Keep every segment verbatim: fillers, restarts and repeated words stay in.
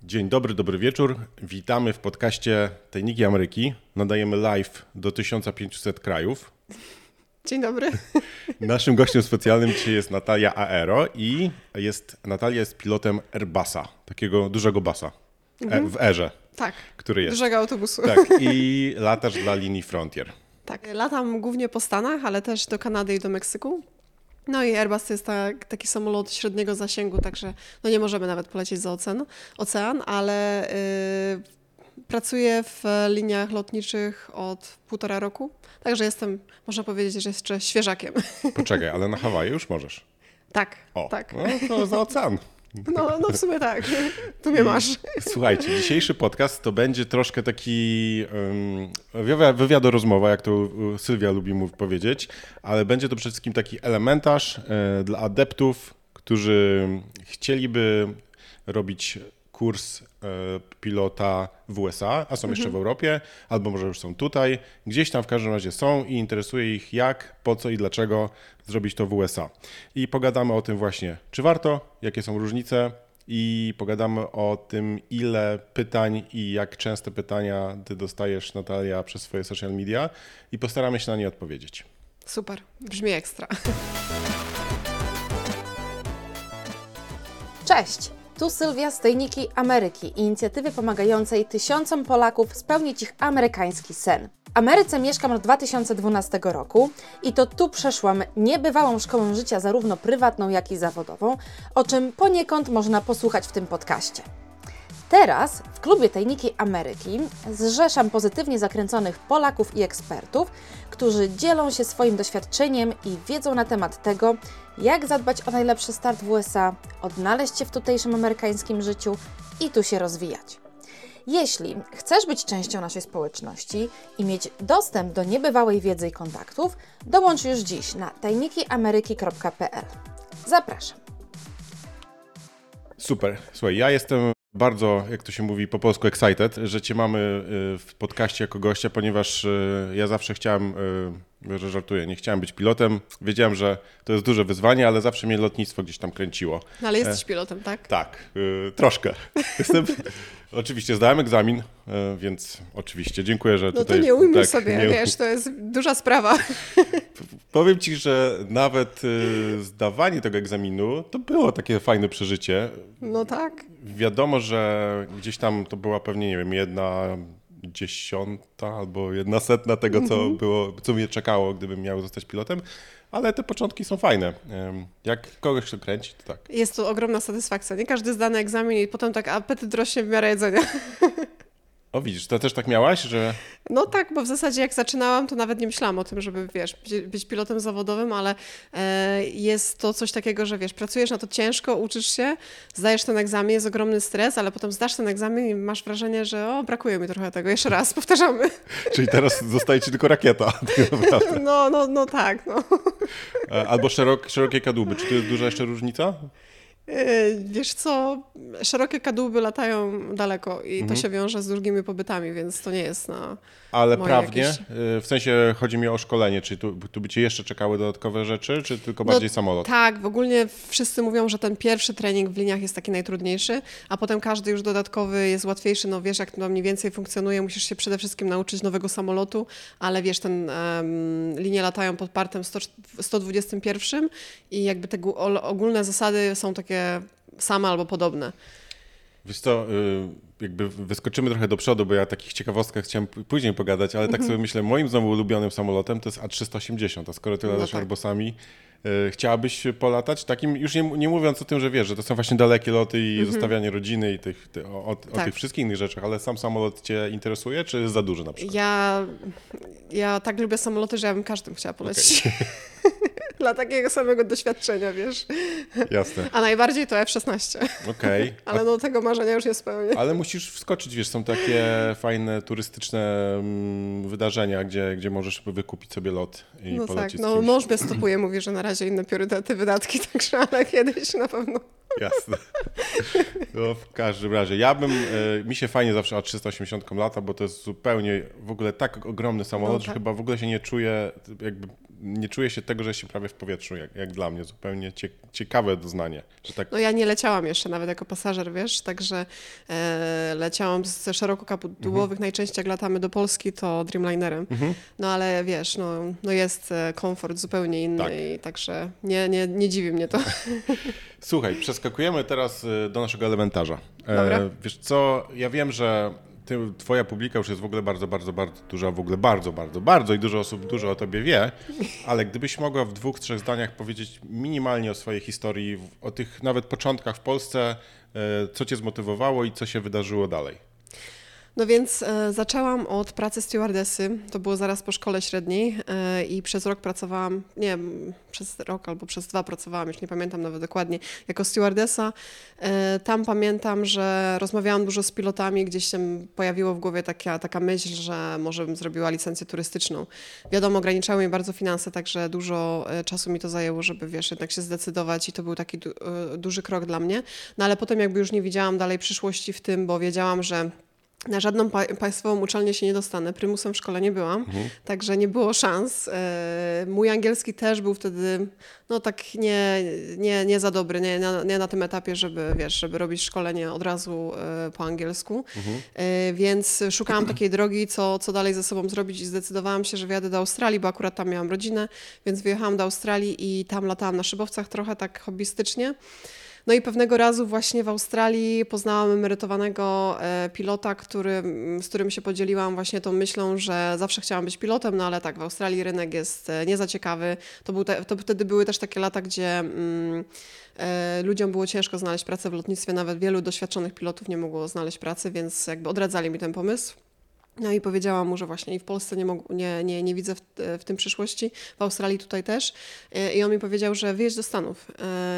Dzień dobry, dobry wieczór. Witamy w podcaście Tajniki Ameryki. Nadajemy live do tysiąc pięćset krajów. Dzień dobry. Naszym gościem specjalnym dzisiaj jest Natalia Aero i jest, Natalia jest pilotem Airbusa, takiego dużego basa mhm. e, w erze, tak, który jest. Dużego autobusu. Tak, i latasz dla linii Frontier. Tak, latam głównie po Stanach, ale też do Kanady i do Meksyku. No i Airbus to jest tak, taki samolot średniego zasięgu, także no nie możemy nawet polecieć za ocean, ocean ale yy, pracuję w liniach lotniczych od półtora roku, także jestem, można powiedzieć, że jeszcze świeżakiem. Poczekaj, ale na Hawaje już możesz? Tak, o, tak. No to za ocean. No, no w sumie tak, tu mnie masz. Słuchajcie, dzisiejszy podcast to będzie troszkę taki um, wywiado-rozmowa, jak to Sylwia lubi mu powiedzieć, ale będzie to przede wszystkim taki elementarz e, dla adeptów, którzy chcieliby robić kurs e, pilota w U S A, a są jeszcze mhm. w Europie, albo może już są tutaj, gdzieś tam w każdym razie są i interesuje ich jak, po co i dlaczego zrobić to w U S A. I pogadamy o tym właśnie, czy warto, jakie są różnice i pogadamy o tym, ile pytań i jak częste pytania ty dostajesz, Natalia, przez swoje social media i postaramy się na nie odpowiedzieć. Super, brzmi ekstra. Cześć! Tu Sylwia z Tajniki Ameryki, inicjatywy pomagającej tysiącom Polaków spełnić ich amerykański sen. W Ameryce mieszkam od dwa tysiące dwunastego roku i to tu przeszłam niebywałą szkołę życia, zarówno prywatną, jak i zawodową, o czym poniekąd można posłuchać w tym podcaście. Teraz w klubie Tajniki Ameryki zrzeszam pozytywnie zakręconych Polaków i ekspertów, którzy dzielą się swoim doświadczeniem i wiedzą na temat tego, jak zadbać o najlepszy start w U S A, odnaleźć się w tutejszym amerykańskim życiu i tu się rozwijać. Jeśli chcesz być częścią naszej społeczności i mieć dostęp do niebywałej wiedzy i kontaktów, dołącz już dziś na tajniki ameryki kropka p l. Zapraszam. Super. Słuchaj, ja jestem bardzo, jak to się mówi po polsku, excited, że Cię mamy w podcaście jako gościa, ponieważ ja zawsze chciałem, że żartuję, nie chciałem być pilotem. Wiedziałem, że to jest duże wyzwanie, ale zawsze mnie lotnictwo gdzieś tam kręciło. No ale jesteś pilotem, tak? Tak, troszkę. Jestem, oczywiście zdałem egzamin, więc oczywiście dziękuję, że no tutaj... No to nie ujmuj tak, sobie, nie... wiesz, to jest duża sprawa. Powiem Ci, że nawet zdawanie tego egzaminu to było takie fajne przeżycie. No tak. Wiadomo, że gdzieś tam to była pewnie, nie wiem, jedna dziesiąta albo jedna setna tego, co mm-hmm. było, co mnie czekało, gdybym miał zostać pilotem, ale te początki są fajne. Jak kogoś to kręci, to tak. Jest to ogromna satysfakcja. Nie każdy zdany egzamin i potem tak apetyt rośnie w miarę jedzenia. O widzisz, to też tak miałaś, że... No tak, bo w zasadzie jak zaczynałam, to nawet nie myślałam o tym, żeby, wiesz, być pilotem zawodowym, ale e, jest to coś takiego, że wiesz, pracujesz na to ciężko, uczysz się, zdajesz ten egzamin, jest ogromny stres, ale potem zdasz ten egzamin i masz wrażenie, że o, brakuje mi trochę tego, jeszcze raz, powtarzamy. Czyli teraz zostaje ci tylko rakieta. No, no, no tak, no. Albo szerok, szerokie kadłuby, czy to jest duża jeszcze różnica? Wiesz co, szerokie kadłuby latają daleko i mhm. to się wiąże z długimi pobytami, więc to nie jest na Ale prawnie? Jakieś... W sensie chodzi mi o szkolenie, czy tu, tu by Cię jeszcze czekały dodatkowe rzeczy, czy tylko bardziej no, samolot? Tak, w ogóle wszyscy mówią, że ten pierwszy trening w liniach jest taki najtrudniejszy, a potem każdy już dodatkowy jest łatwiejszy, no wiesz jak to mniej więcej funkcjonuje, musisz się przede wszystkim nauczyć nowego samolotu, ale wiesz, ten um, linie latają pod partem sto dwudziestym pierwszym i jakby te ogólne zasady są takie same albo podobne. Wiesz co, jakby wyskoczymy trochę do przodu, bo ja o takich ciekawostkach chciałem później pogadać, ale tak sobie myślę, moim znowu ulubionym samolotem to jest A trzysta osiemdziesiąt, a skoro ty latasz no tak. Airbusami, chciałabyś polatać takim, już nie, nie mówiąc o tym, że wiesz, że to są właśnie dalekie loty i mhm. zostawianie rodziny i tych, ty, o, o, tak. o tych wszystkich innych rzeczach, ale sam samolot Cię interesuje, czy jest za duży na przykład? Ja, ja tak lubię samoloty, że ja bym każdym chciała polecieć. Okay. Dla takiego samego doświadczenia, wiesz. Jasne. A najbardziej to F szesnaście. Okej. Okay. Ale no tego marzenia już nie spełnię. Ale musisz wskoczyć, wiesz, są takie fajne turystyczne mm, wydarzenia, gdzie, gdzie możesz wykupić sobie lot i no polecieć. Tak, no mąż mnie stopuje, mówi, że na razie inne priorytety, wydatki, także ale kiedyś na pewno. Jasne. No, w każdym razie. Ja bym, y, mi się fajnie zawsze A trzysta osiemdziesiąt lata, bo to jest zupełnie w ogóle tak ogromny samolot, no, tak. że chyba w ogóle się nie czuję jakby nie czuje się tego, że się prawie w powietrzu, jak, jak dla mnie. Zupełnie cie, ciekawe doznanie. Że tak... No ja nie leciałam jeszcze nawet jako pasażer, wiesz, także e, leciałam ze szerokokapudłowych, mhm. najczęściej jak latamy do Polski, to Dreamlinerem. Mhm. No ale wiesz, no, no jest komfort zupełnie inny tak. i także nie, nie, nie dziwi mnie to. Słuchaj, przeskakujemy teraz do naszego elementarza. Dobra. E, wiesz co, ja wiem, że ty, twoja publika już jest w ogóle bardzo, bardzo, bardzo duża, w ogóle bardzo, bardzo, bardzo i dużo osób dużo o tobie wie, ale gdybyś mogła w dwóch, trzech zdaniach powiedzieć minimalnie o swojej historii, o tych nawet początkach w Polsce, co cię zmotywowało i co się wydarzyło dalej? No więc e, zaczęłam od pracy stewardessy, to było zaraz po szkole średniej e, i przez rok pracowałam, nie wiem, przez rok albo przez dwa pracowałam, już nie pamiętam nawet dokładnie, jako stewardessa. E, tam pamiętam, że rozmawiałam dużo z pilotami, gdzieś się pojawiło w głowie taka, taka myśl, że może bym zrobiła licencję turystyczną. Wiadomo, ograniczały mnie bardzo finanse, także dużo e, czasu mi to zajęło, żeby wiesz, jednak się zdecydować i to był taki du, e, duży krok dla mnie. No ale potem jakby już nie widziałam dalej przyszłości w tym, bo wiedziałam, że na żadną pa- państwową uczelnię się nie dostanę. Prymusem w szkole nie byłam, mhm. także nie było szans. E, mój angielski też był wtedy no tak nie, nie, nie za dobry, nie, nie, nie na tym etapie, żeby wiesz, żeby robić szkolenie od razu e, po angielsku. Mhm. E, więc szukałam takiej drogi, co, co dalej ze sobą zrobić i zdecydowałam się, że wyjadę do Australii, bo akurat tam miałam rodzinę, więc wyjechałam do Australii i tam latałam na szybowcach trochę tak hobbystycznie. No i pewnego razu właśnie w Australii poznałam emerytowanego e, pilota, który, z którym się podzieliłam właśnie tą myślą, że zawsze chciałam być pilotem, no ale tak, w Australii rynek jest e, nie za ciekawy. To, był te, to wtedy były też takie lata, gdzie mm, e, ludziom było ciężko znaleźć pracę w lotnictwie, nawet wielu doświadczonych pilotów nie mogło znaleźć pracy, więc jakby odradzali mi ten pomysł. No i powiedziałam mu, że właśnie i w Polsce nie, mog- nie, nie, nie widzę w, w tym przyszłości, w Australii tutaj też. I on mi powiedział, że wyjedź do Stanów.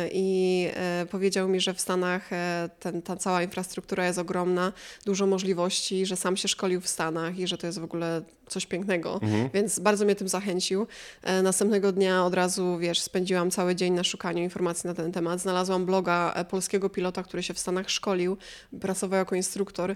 I powiedział mi, że w Stanach ten, ta cała infrastruktura jest ogromna, dużo możliwości, że sam się szkolił w Stanach i że to jest w ogóle coś pięknego, mhm. więc bardzo mnie tym zachęcił. Następnego dnia od razu, wiesz, spędziłam cały dzień na szukaniu informacji na ten temat. Znalazłam bloga polskiego pilota, który się w Stanach szkolił, pracował jako instruktor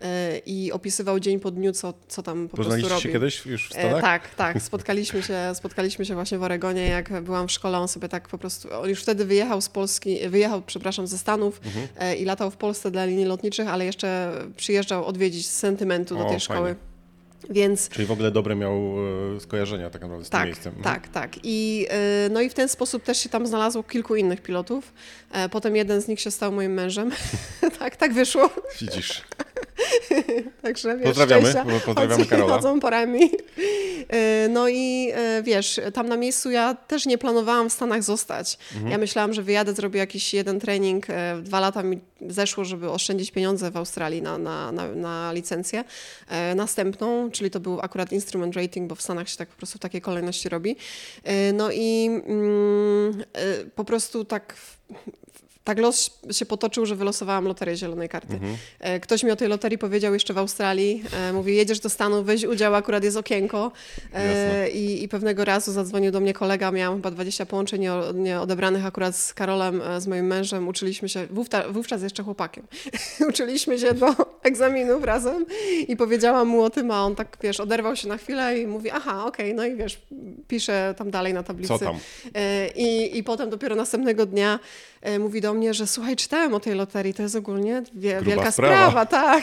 i opisywał dzień po dniu, co, co tam po prostu robił. Poznaliście się kiedyś już w Stanach? E, tak, tak. Spotkaliśmy się, spotkaliśmy się właśnie w Oregonie, jak byłam w szkole, on sobie tak po prostu, on już wtedy wyjechał z Polski, wyjechał, przepraszam, ze Stanów mhm. e, i latał w Polsce dla linii lotniczych, ale jeszcze przyjeżdżał odwiedzić z sentymentu do tej o, szkoły. Fajnie. Więc... Czyli w ogóle dobre miał skojarzenia tak naprawdę z tak, tym miejscem. Tak, tak. I, no i w ten sposób też się tam znalazło kilku innych pilotów. Potem jeden z nich się stał moim mężem. tak, tak wyszło. Widzisz. Także wiesz, pozdrawiamy, pozdrawiamy Karola. Chodzą parami. No i wiesz, tam na miejscu ja też nie planowałam w Stanach zostać. Mhm. Ja myślałam, że wyjadę, zrobię jakiś jeden trening. Dwa lata mi zeszło, żeby oszczędzić pieniądze w Australii na, na, na, na licencję następną, czyli to był akurat instrument rating, bo w Stanach się tak po prostu w takiej kolejności robi. No i mm, po prostu tak... Tak los się potoczył, że wylosowałam loterię zielonej karty. Mhm. Ktoś mi o tej loterii powiedział jeszcze w Australii. Mówi, jedziesz do Stanów, weź udział, akurat jest okienko. I, I pewnego razu zadzwonił do mnie kolega, miałam chyba dwadzieścia połączeń nieodebranych akurat z Karolem, z moim mężem. Uczyliśmy się, wówczas, wówczas jeszcze chłopakiem, uczyliśmy się do egzaminów razem i powiedziałam mu o tym, a on tak, wiesz, oderwał się na chwilę i mówi, aha, okej, okay, no i wiesz, pisze tam dalej na tablicy. Co tam? I, i potem dopiero następnego dnia mówi do mnie, że słuchaj, czytałem o tej loterii, to jest ogólnie wie, wielka sprawa, sprawa tak.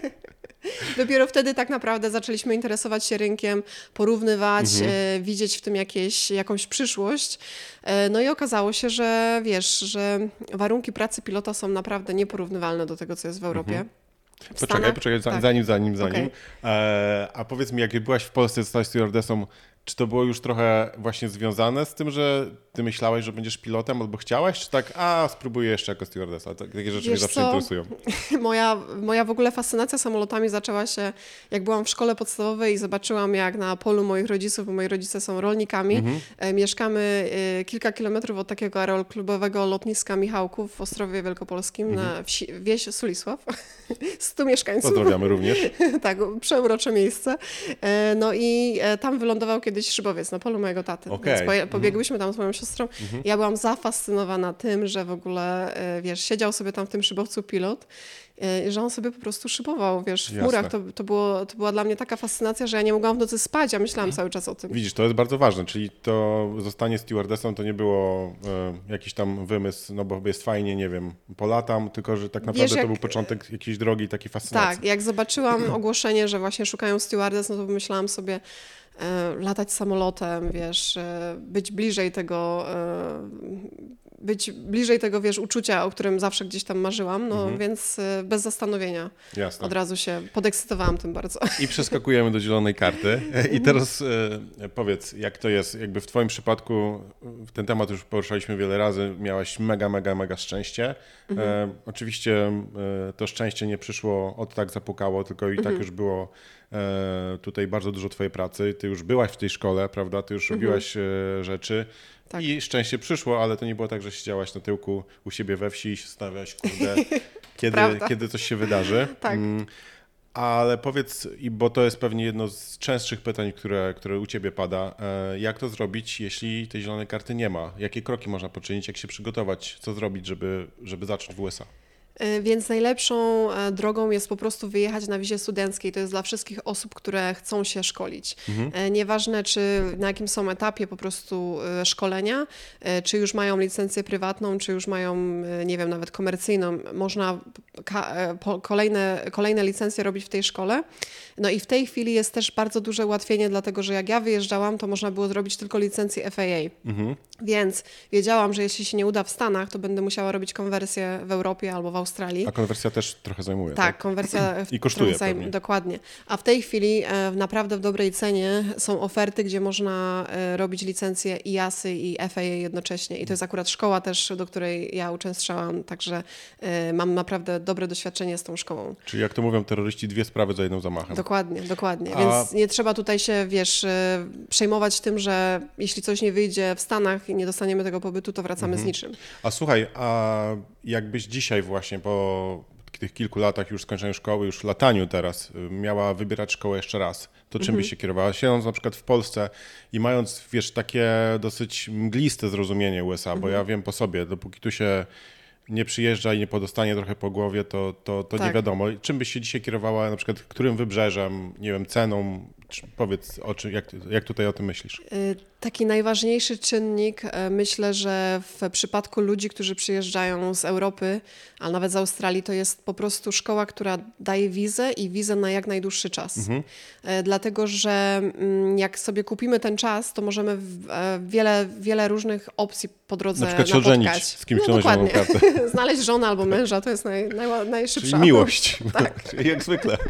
Dopiero wtedy tak naprawdę zaczęliśmy interesować się rynkiem, porównywać, mhm. e, widzieć w tym jakieś, jakąś przyszłość. E, no i okazało się, że wiesz, że warunki pracy pilota są naprawdę nieporównywalne do tego, co jest w Europie. Mhm. Poczekaj, Stanach? poczekaj, zanim, tak. zanim, zanim. zanim. Okay. E, a powiedz mi, jak byłaś w Polsce, zostałaś stewardessą, czy to było już trochę właśnie związane z tym, że ty myślałeś, że będziesz pilotem albo chciałaś, czy tak, a spróbuję jeszcze jako stewardessa? Takie rzeczy Wiesz mnie zawsze co? interesują. Moja, moja w ogóle fascynacja samolotami zaczęła się, jak byłam w szkole podstawowej i zobaczyłam, jak na polu moich rodziców, bo moi rodzice są rolnikami, mhm. e, mieszkamy e, kilka kilometrów od takiego aeroklubowego lotniska Michałków w Ostrowie Wielkopolskim, mhm. na wsi, wieś Sulisław, stu mieszkańców. Pozdrawiamy również. tak, przeurocze miejsce. E, no i e, tam wylądował kiedyś kiedyś szybowiec na polu mojego taty. Okay. Więc poje, pobiegłyśmy tam z moją siostrą. Mm-hmm. Ja byłam zafascynowana tym, że w ogóle, wiesz, siedział sobie tam w tym szybowcu pilot, że on sobie po prostu szybował, wiesz, w Jasne. murach. To, to, było, to była dla mnie taka fascynacja, że ja nie mogłam w nocy spać, a myślałam cały czas o tym. Widzisz, to jest bardzo ważne, czyli to zostanie stewardessą to nie było e, jakiś tam wymysł, no bo jest fajnie, nie wiem, polatam, tylko że tak naprawdę wiesz, jak... to był początek jakiejś drogi, takiej fascynacji. Tak, jak zobaczyłam ogłoszenie, że właśnie szukają stewardess, no to pomyślałam sobie, e, latać samolotem, wiesz, e, być bliżej tego... E, być bliżej tego, wiesz, uczucia, o którym zawsze gdzieś tam marzyłam, no mhm. więc y, bez zastanowienia Jasne. Od razu się podekscytowałam tym bardzo. I przeskakujemy do zielonej karty. I teraz y, powiedz, jak to jest, jakby w twoim przypadku, ten temat już poruszaliśmy wiele razy, miałaś mega, mega, mega szczęście. Mhm. E, oczywiście e, to szczęście nie przyszło od tak zapukało, tylko i mhm. tak już było e, tutaj bardzo dużo twojej pracy. Ty już byłaś w tej szkole, prawda? Ty już mhm. robiłaś e, rzeczy. Tak. I szczęście przyszło, ale to nie było tak, że siedziałaś na tyłku u siebie we wsi i się zastanawiałaś, kurde, kiedy, kiedy coś się wydarzy. Tak. Mm, ale powiedz, i bo to jest pewnie jedno z częstszych pytań, które, które u ciebie pada, jak to zrobić, jeśli tej zielonej karty nie ma? Jakie kroki można poczynić, jak się przygotować, co zrobić, żeby, żeby zacząć w U S A? Więc najlepszą drogą jest po prostu wyjechać na wizie studenckiej. To jest dla wszystkich osób, które chcą się szkolić. Mhm. Nieważne, czy na jakim są etapie po prostu szkolenia, czy już mają licencję prywatną, czy już mają, nie wiem, nawet komercyjną. Można kolejne, kolejne licencje robić w tej szkole. No i w tej chwili jest też bardzo duże ułatwienie, dlatego że jak ja wyjeżdżałam, to można było zrobić tylko licencję F A A. Mhm. Więc wiedziałam, że jeśli się nie uda w Stanach, to będę musiała robić konwersję w Europie albo w Australii. A konwersja też trochę zajmuje, tak? Tak, konwersja I kosztuje zajmuje, dokładnie. A w tej chwili e, naprawdę w dobrej cenie są oferty, gdzie można e, robić licencję i jasy i F A A jednocześnie. I to jest akurat szkoła też, do której ja uczęszczałam, także e, mam naprawdę dobre doświadczenie z tą szkołą. Czyli jak to mówią terroryści, dwie sprawy za jednym zamachem. Dokładnie, dokładnie. A... Więc nie trzeba tutaj się, wiesz, e, przejmować tym, że jeśli coś nie wyjdzie w Stanach i nie dostaniemy tego pobytu, to wracamy mhm. z niczym. A słuchaj, a jakbyś dzisiaj właśnie po tych kilku latach już skończenia szkoły, już lataniu teraz, miała wybierać szkołę jeszcze raz, to czym mhm. byś się kierowała? Siedząc na przykład w Polsce i mając, wiesz, takie dosyć mgliste zrozumienie U S A, mhm. bo ja wiem po sobie, dopóki tu się nie przyjeżdża i nie podostanie trochę po głowie, to, to, to tak. nie wiadomo. Czym byś się dzisiaj kierowała, na przykład którym wybrzeżem, nie wiem, ceną? Powiedz, o czym, jak, jak tutaj o tym myślisz? Taki najważniejszy czynnik, myślę, że w przypadku ludzi, którzy przyjeżdżają z Europy, a nawet z Australii, to jest po prostu szkoła, która daje wizę i wizę na jak najdłuższy czas. Mhm. Dlatego, że jak sobie kupimy ten czas, to możemy wiele, wiele różnych opcji po drodze napotkać. Na przykład napotkać. się ożenić z kimś, no, kto ma kartę. Znaleźć żonę albo męża, to jest naj, naj, najszybsza. Czyli miłość, tak. jak zwykle.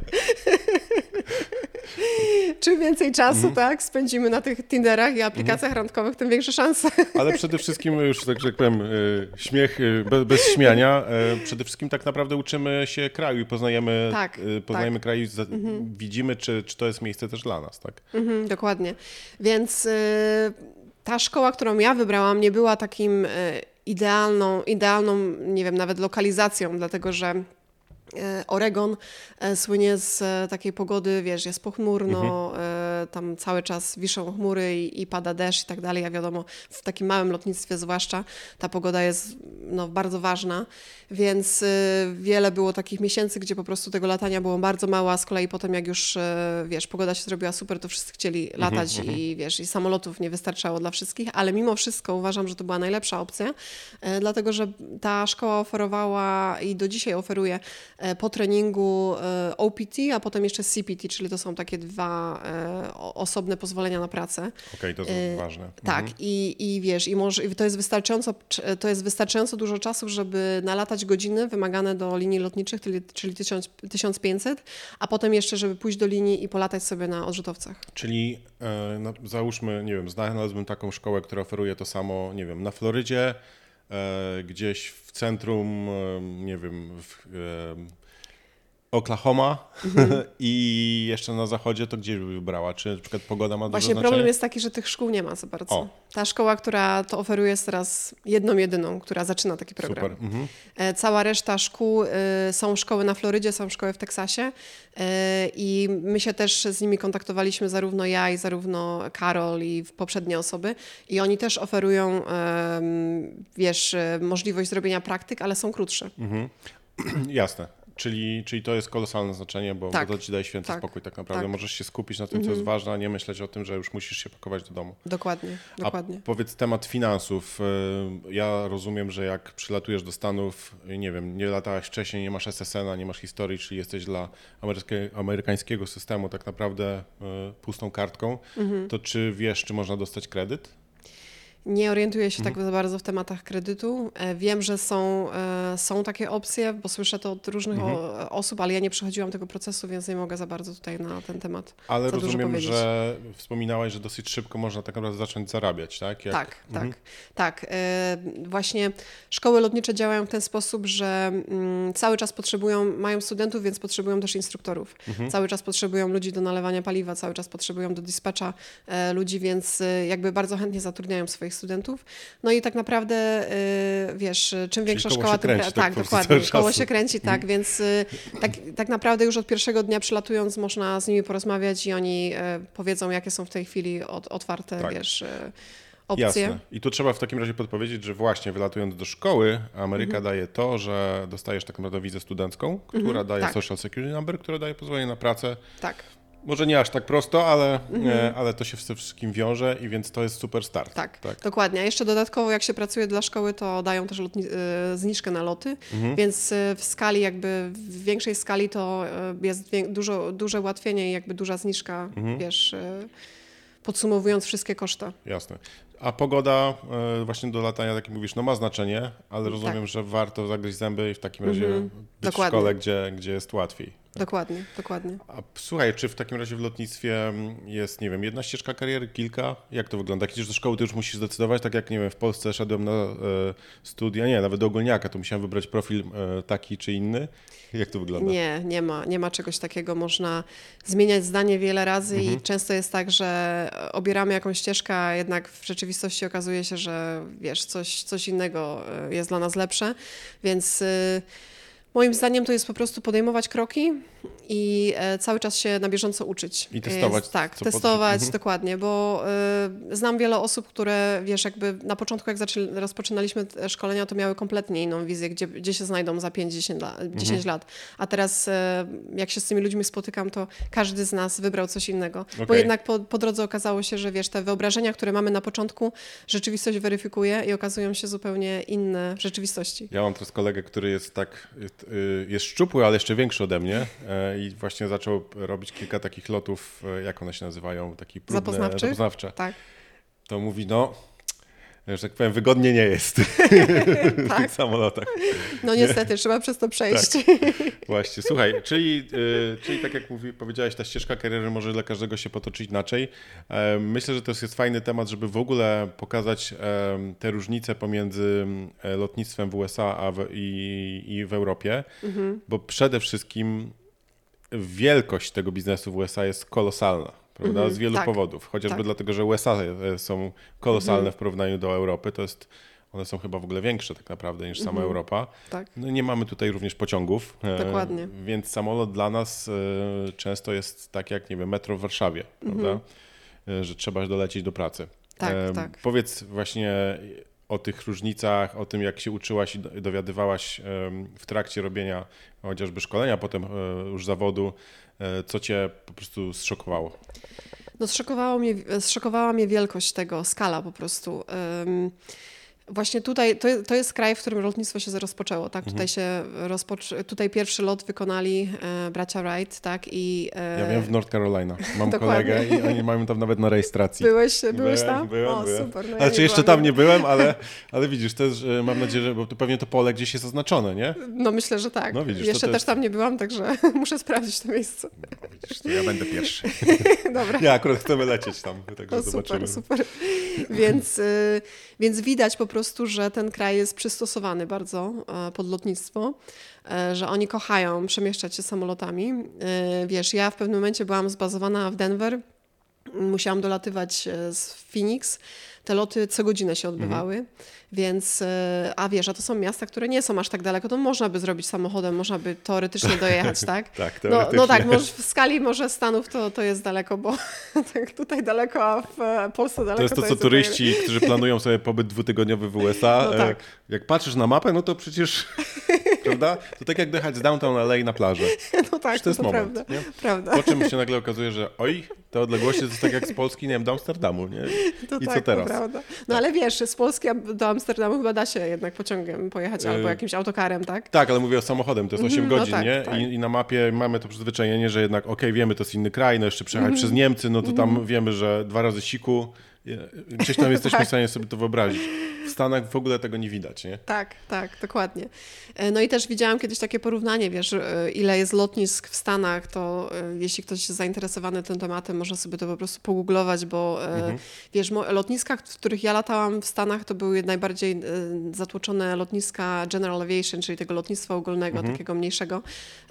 Czym więcej czasu mm. tak, spędzimy na tych Tinderach i aplikacjach mm. randkowych, tym większe szanse. Ale przede wszystkim już, tak że powiem, śmiech bez, bez śmiania. Przede wszystkim tak naprawdę uczymy się kraju i poznajemy, tak, poznajemy tak. kraj i mm-hmm. widzimy, czy, czy to jest miejsce też dla nas. Tak? Mm-hmm, dokładnie. Więc y, ta szkoła, którą ja wybrałam, nie była takim y, idealną, idealną, nie wiem, nawet lokalizacją, dlatego że Oregon słynie z takiej pogody, wiesz, jest pochmurno, mhm. tam cały czas wiszą chmury i, i pada deszcz i tak dalej, a wiadomo, w takim małym lotnictwie zwłaszcza ta pogoda jest no, bardzo ważna, więc wiele było takich miesięcy, gdzie po prostu tego latania było bardzo mało, a z kolei potem jak już, wiesz, pogoda się zrobiła super, to wszyscy chcieli latać mhm. i wiesz, i samolotów nie wystarczało dla wszystkich, ale mimo wszystko uważam, że to była najlepsza opcja, dlatego, że ta szkoła oferowała i do dzisiaj oferuje po treningu O P T, a potem jeszcze C P T, czyli to są takie dwa osobne pozwolenia na pracę. Okej, okay, to jest ważne. Tak, mhm. i, i wiesz, i, może, i to, jest wystarczająco, to jest wystarczająco dużo czasu, żeby nalatać godziny wymagane do linii lotniczych, czyli, czyli tysiąc pięćset, a potem jeszcze, żeby pójść do linii i polatać sobie na odrzutowcach. Czyli e, no, załóżmy, nie wiem, znalazłbym taką szkołę, która oferuje to samo, nie wiem, na Florydzie, e, gdzieś w centrum, e, nie wiem, w, e, Oklahoma mhm. i jeszcze na zachodzie to gdzie by wybrała? Czy na przykład pogoda ma Właśnie duże znaczenie? problem jest taki, że tych szkół nie ma za bardzo. O. Ta szkoła, która to oferuje jest teraz jedną, jedyną, która zaczyna taki program. Super. Mhm. Cała reszta szkół, y, są szkoły na Florydzie, są szkoły w Teksasie y, i my się też z nimi kontaktowaliśmy, zarówno ja i zarówno Karol i poprzednie osoby i oni też oferują, y, wiesz, możliwość zrobienia praktyk, ale są krótsze. Mhm. Jasne. Czyli, czyli to jest kolosalne znaczenie, bo, tak, bo to ci daje święty tak, spokój tak naprawdę. Tak. Możesz się skupić na tym, co jest ważne, a nie myśleć o tym, że już musisz się pakować do domu. Dokładnie, dokładnie. A powiedz temat finansów. Ja rozumiem, że jak przylatujesz do Stanów, nie wiem, nie latałeś wcześniej, nie masz S S N a, nie masz historii, czyli jesteś dla amerykańskiego, amerykańskiego systemu tak naprawdę pustą kartką, mhm. to czy wiesz, czy można dostać kredyt? Nie orientuję się mhm. tak za bardzo w tematach kredytu. Wiem, że są, są takie opcje, bo słyszę to od różnych mhm. o, osób, ale ja nie przechodziłam tego procesu, więc nie mogę za bardzo tutaj na ten temat Ale za rozumiem, dużo że wspominałaś, że dosyć szybko można tak naprawdę zacząć zarabiać, tak? Jak... Tak, mhm. tak, tak. Właśnie szkoły lotnicze działają w ten sposób, że cały czas potrzebują, mają studentów, więc potrzebują też instruktorów. Mhm. Cały czas potrzebują ludzi do nalewania paliwa, cały czas potrzebują do dispatcha ludzi, więc jakby bardzo chętnie zatrudniają swoich studentów. No i tak naprawdę, wiesz, czym większa szkoła, tym... Kręci, tak, tak dokładnie. Koło się kręci, tak, mm. więc tak, tak naprawdę już od pierwszego dnia przylatując można z nimi porozmawiać i oni powiedzą, jakie są w tej chwili otwarte, tak. wiesz, opcje. Jasne. I tu trzeba w takim razie podpowiedzieć, że właśnie wylatując do szkoły, Ameryka mhm. daje to, że dostajesz tak naprawdę wizę studencką, która mhm. daje tak. Social Security Number, która daje pozwolenie na pracę. Tak. Może nie aż tak prosto, ale, mhm. e, ale to się z tym wszystkim wiąże i więc to jest super start. Tak, tak, dokładnie. A jeszcze dodatkowo jak się pracuje dla szkoły, to dają też lotni- y, zniżkę na loty, mhm. więc y, w skali jakby, w większej skali to y, jest wie- dużo, duże ułatwienie i jakby duża zniżka, mhm. wiesz, y, podsumowując wszystkie koszta. Jasne. A pogoda y, właśnie do latania, tak jak mówisz, no ma znaczenie, ale rozumiem, tak. że warto zagryźć zęby i w takim razie mhm. być dokładnie. w szkole, gdzie, gdzie jest łatwiej. Dokładnie, dokładnie. A słuchaj, czy w takim razie w lotnictwie jest, nie wiem, jedna ścieżka kariery, kilka? Jak to wygląda? Jak idziesz do szkoły, ty już musisz zdecydować, tak jak, nie wiem, w Polsce szedłem na e, studia, nie, nawet do ogólniaka, to musiałem wybrać profil e, taki czy inny. Jak to wygląda? Nie, nie ma, nie ma czegoś takiego. Można zmieniać zdanie wiele razy mhm. i często jest tak, że obieramy jakąś ścieżkę, a jednak w rzeczywistości okazuje się, że wiesz, coś, coś innego jest dla nas lepsze, więc... Y- Moim zdaniem to jest po prostu podejmować kroki i e, cały czas się na bieżąco uczyć. I testować. Jest, tak, testować, mhm. dokładnie, bo y, znam wiele osób, które, wiesz, jakby na początku jak zaczę- rozpoczynaliśmy szkolenia, to miały kompletnie inną wizję, gdzie, gdzie się znajdą za pięć dziesięć lat, mhm. lat. A teraz y, jak się z tymi ludźmi spotykam, to każdy z nas wybrał coś innego. Okay. Bo jednak po, po drodze okazało się, że wiesz, te wyobrażenia, które mamy na początku, rzeczywistość weryfikuje i okazują się zupełnie inne w rzeczywistości. Ja mam teraz kolegę, który jest tak, jest, jest szczupły, ale jeszcze większy ode mnie i właśnie zaczął robić kilka takich lotów, jak one się nazywają, takie próbne, zapoznawcze. zapoznawcze. Tak. To mówi, no, że tak powiem, wygodnie nie jest w tak. tych samolotach. No niestety, trzeba przez to przejść. Tak. Właśnie, słuchaj, czyli, y, czyli tak jak mówi, powiedziałaś, ta ścieżka kariery może dla każdego się potoczyć inaczej. E, myślę, że to jest fajny temat, żeby w ogóle pokazać e, te różnice pomiędzy lotnictwem w U S A a w, i, i w Europie, mhm. bo przede wszystkim wielkość tego biznesu w U S A jest kolosalna. Prawda? Mm-hmm, z wielu tak, powodów. Chociażby tak. dlatego, że U S A są kolosalne mm-hmm. w porównaniu do Europy. To jest, one są chyba w ogóle większe tak naprawdę niż sama mm-hmm. Europa. Tak. No, nie mamy tutaj również pociągów. Dokładnie. E, więc samolot dla nas e, często jest tak jak, nie wiem, metro w Warszawie. Mm-hmm. Prawda? E, że trzeba dolecieć do pracy. Tak, e, tak. Powiedz właśnie o tych różnicach, o tym, jak się uczyłaś i dowiadywałaś w trakcie robienia chociażby szkolenia, potem już zawodu, co cię po prostu zszokowało? No zszokowało mnie, zszokowała mnie wielkość tego, skala po prostu. Um, Właśnie tutaj, to, to jest kraj, w którym lotnictwo się rozpoczęło, tak? Mhm. Tutaj się rozpoczę... tutaj pierwszy lot wykonali e, bracia Wright, tak? I, e... Ja wiem, w North Carolina. Mam kolegę i oni mają tam nawet na rejestracji. Byłeś, byłeś byłem, tam? Byłem, o, byłem. super. No, znaczy ja jeszcze byłam, tam nie byłem, ale, ale widzisz, to jest, mam nadzieję, że bo to pewnie to pole gdzieś jest oznaczone, nie? No myślę, że tak. No, widzisz, jeszcze to to też jest... tam nie byłam, także muszę sprawdzić to miejsce. No, widzisz, to ja będę pierwszy. Dobra. Ja akurat chcemy lecieć tam, także no, zobaczymy. Super, super. Więc, y, więc widać po prostu prostu, że ten kraj jest przystosowany bardzo e, pod lotnictwo, e, że oni kochają przemieszczać się samolotami. E, wiesz, ja w pewnym momencie byłam zbazowana w Denver, musiałam dolatywać z Phoenix. Te loty co godzinę się odbywały, mhm. więc, a wiesz, a to są miasta, które nie są aż tak daleko, to można by zrobić samochodem, można by teoretycznie dojechać, tak? tak, teoretycznie. No, no tak, może w skali może Stanów to, to jest daleko, bo tak tutaj daleko, a w Polsce daleko. To jest to, to co jest turyści, zupełnie... którzy planują sobie pobyt dwutygodniowy w U S A, no tak. jak patrzysz na mapę, no to przecież, prawda? To tak jak dojechać z downtown L A na plażę. No tak, to jest to moment. Prawda, nie? prawda. Po czym się nagle okazuje, że oj, te odległości to jest tak jak z Polski, nie wiem, do Amsterdamu, nie? To I tak, co teraz? To prawda. No tak. Ale wiesz, z Polski do Amsterdamu chyba da się jednak pociągiem pojechać yy... albo jakimś autokarem, tak? Tak, ale mówię o samochodem, to jest osiem mm, godzin, no tak, nie? Tak. I, I na mapie mamy to przyzwyczajenie, że jednak okej, okay, wiemy, to jest inny kraj, no jeszcze przejechać mm. przez Niemcy, no to tam mm. wiemy, że dwa razy siku, gdzieś tam jesteśmy tak. w stanie sobie to wyobrazić. W Stanach w ogóle tego nie widać, nie? Tak, tak, dokładnie. No i też widziałam kiedyś takie porównanie, wiesz, ile jest lotnisk w Stanach, to jeśli ktoś jest zainteresowany tym tematem, może sobie to po prostu pogooglować, bo mhm. wiesz, lotniska, w których ja latałam w Stanach, to były najbardziej zatłoczone lotniska General Aviation, czyli tego lotnictwa ogólnego, mhm. takiego mniejszego,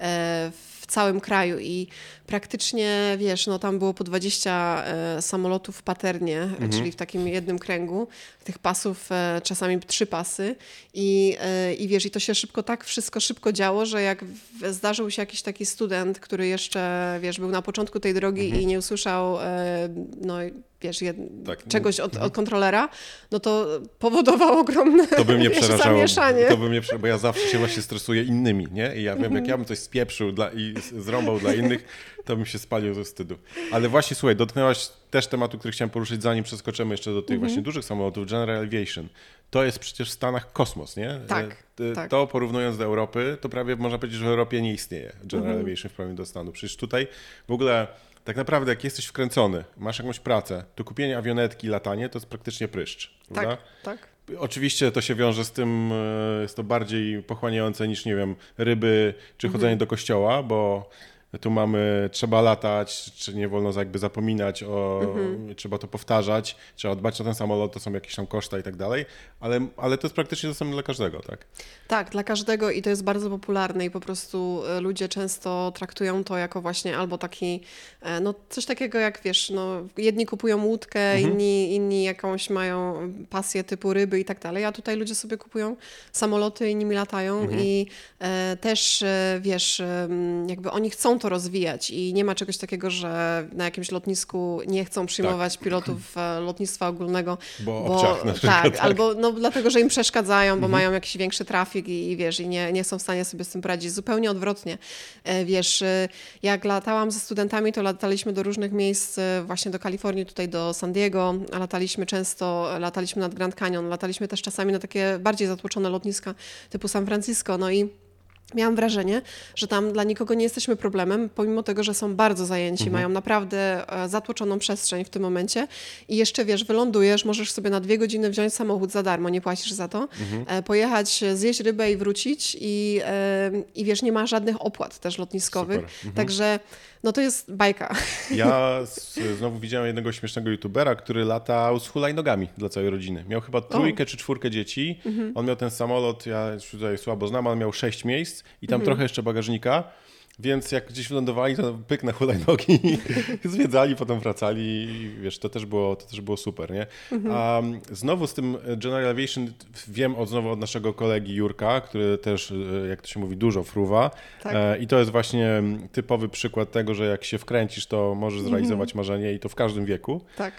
w całym kraju i praktycznie, wiesz, no tam było po dwadzieścia e, samolotów w paternie, mhm. czyli w takim jednym kręgu, tych pasów e, czasami trzy pasy i, e, i wiesz, i to się szybko, tak wszystko szybko działo, że jak w, zdarzył się jakiś taki student, który jeszcze, wiesz, był na początku tej drogi mhm. i nie usłyszał, e, no wiesz, jed, tak, czegoś od, od kontrolera, no to powodował ogromne to by mnie wiesz, przerażało, zamieszanie. To by mnie przerażało, bo ja zawsze się właśnie stresuję innymi, nie? I ja wiem, jak ja bym coś spieprzył dla, i zrąbał dla innych, to bym się spalił ze wstydu. Ale właśnie, słuchaj, dotknęłaś też tematu, który chciałem poruszyć, zanim przeskoczymy jeszcze do tych mm-hmm. właśnie dużych samolotów, General Aviation. To jest przecież w Stanach kosmos, nie? Tak, to, tak. To porównując do Europy, to prawie można powiedzieć, że w Europie nie istnieje General mm-hmm. Aviation w porównaniu do Stanów. Przecież tutaj w ogóle tak naprawdę jak jesteś wkręcony, masz jakąś pracę, to kupienie awionetki, latanie to jest praktycznie pryszcz, tak, prawda? Tak, Oczywiście to się wiąże z tym, jest to bardziej pochłaniające niż, nie wiem, ryby czy chodzenie mm-hmm. do kościoła, bo tu mamy, trzeba latać, czy nie wolno jakby zapominać, o, mm-hmm. trzeba to powtarzać, trzeba dbać o ten samolot, to są jakieś tam koszta i tak dalej, ale, ale to jest praktycznie dostępne dla każdego, tak? Tak, dla każdego i to jest bardzo popularne i po prostu ludzie często traktują to jako właśnie albo taki, no coś takiego jak wiesz, no jedni kupują łódkę, mm-hmm. inni, inni jakąś mają pasję typu ryby i tak dalej, a tutaj ludzie sobie kupują samoloty i nimi latają mm-hmm. i e, też e, wiesz, e, jakby oni chcą to rozwijać i nie ma czegoś takiego, że na jakimś lotnisku nie chcą przyjmować tak. pilotów lotnictwa ogólnego. Bo, bo obciach na przykład, tak, tak, albo no dlatego, że im przeszkadzają, bo mhm. mają jakiś większy trafik i, i wiesz, i nie, nie są w stanie sobie z tym poradzić. Zupełnie odwrotnie. Wiesz, jak latałam ze studentami, to lataliśmy do różnych miejsc, właśnie do Kalifornii, tutaj do San Diego, lataliśmy często, lataliśmy nad Grand Canyon, lataliśmy też czasami na takie bardziej zatłoczone lotniska typu San Francisco, no i miałam wrażenie, że tam dla nikogo nie jesteśmy problemem, pomimo tego, że są bardzo zajęci, mhm. mają naprawdę zatłoczoną przestrzeń w tym momencie i jeszcze wiesz, wylądujesz, możesz sobie na dwie godziny wziąć samochód za darmo, nie płacisz za to, mhm. pojechać, zjeść rybę i wrócić i, i wiesz, nie ma żadnych opłat też lotniskowych, mhm. także no to jest bajka. Ja z, znowu widziałem jednego śmiesznego youtubera, który latał z hulajnogami dla całej rodziny. Miał chyba trójkę o. czy czwórkę dzieci. Mhm. On miał ten samolot, ja już tutaj słabo znam, ale miał sześć miejsc i tam mhm. trochę jeszcze bagażnika. Więc jak gdzieś wylądowali, to pyk na hulajnogi, zwiedzali, potem wracali i wiesz, to też było, to też było super, nie? Mhm. A znowu z tym General Aviation wiem od, znowu od naszego kolegi Jurka, który też, jak to się mówi, dużo fruwa. Tak. E, I to jest właśnie typowy przykład tego, że jak się wkręcisz, to możesz zrealizować mhm. marzenie i to w każdym wieku. Tak.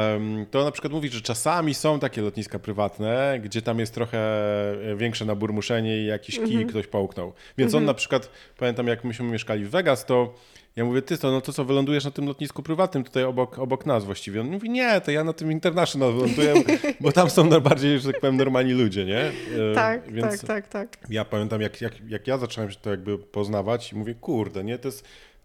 To na przykład mówić, że czasami są takie lotniska prywatne, gdzie tam jest trochę większe naburmuszenie i jakiś kij mm-hmm. ktoś połknął. Więc mm-hmm. on na przykład, pamiętam jak myśmy mieszkali w Vegas, to ja mówię, ty to, no to co, wylądujesz na tym lotnisku prywatnym tutaj obok, obok nas właściwie? On mówi, nie, to ja na tym International wyląduję, bo tam są najbardziej, że tak powiem, normalni ludzie, nie? Tak, Więc tak, tak, tak. Ja pamiętam, jak, jak, jak ja zacząłem się to jakby poznawać i mówię, kurde, nie, to jest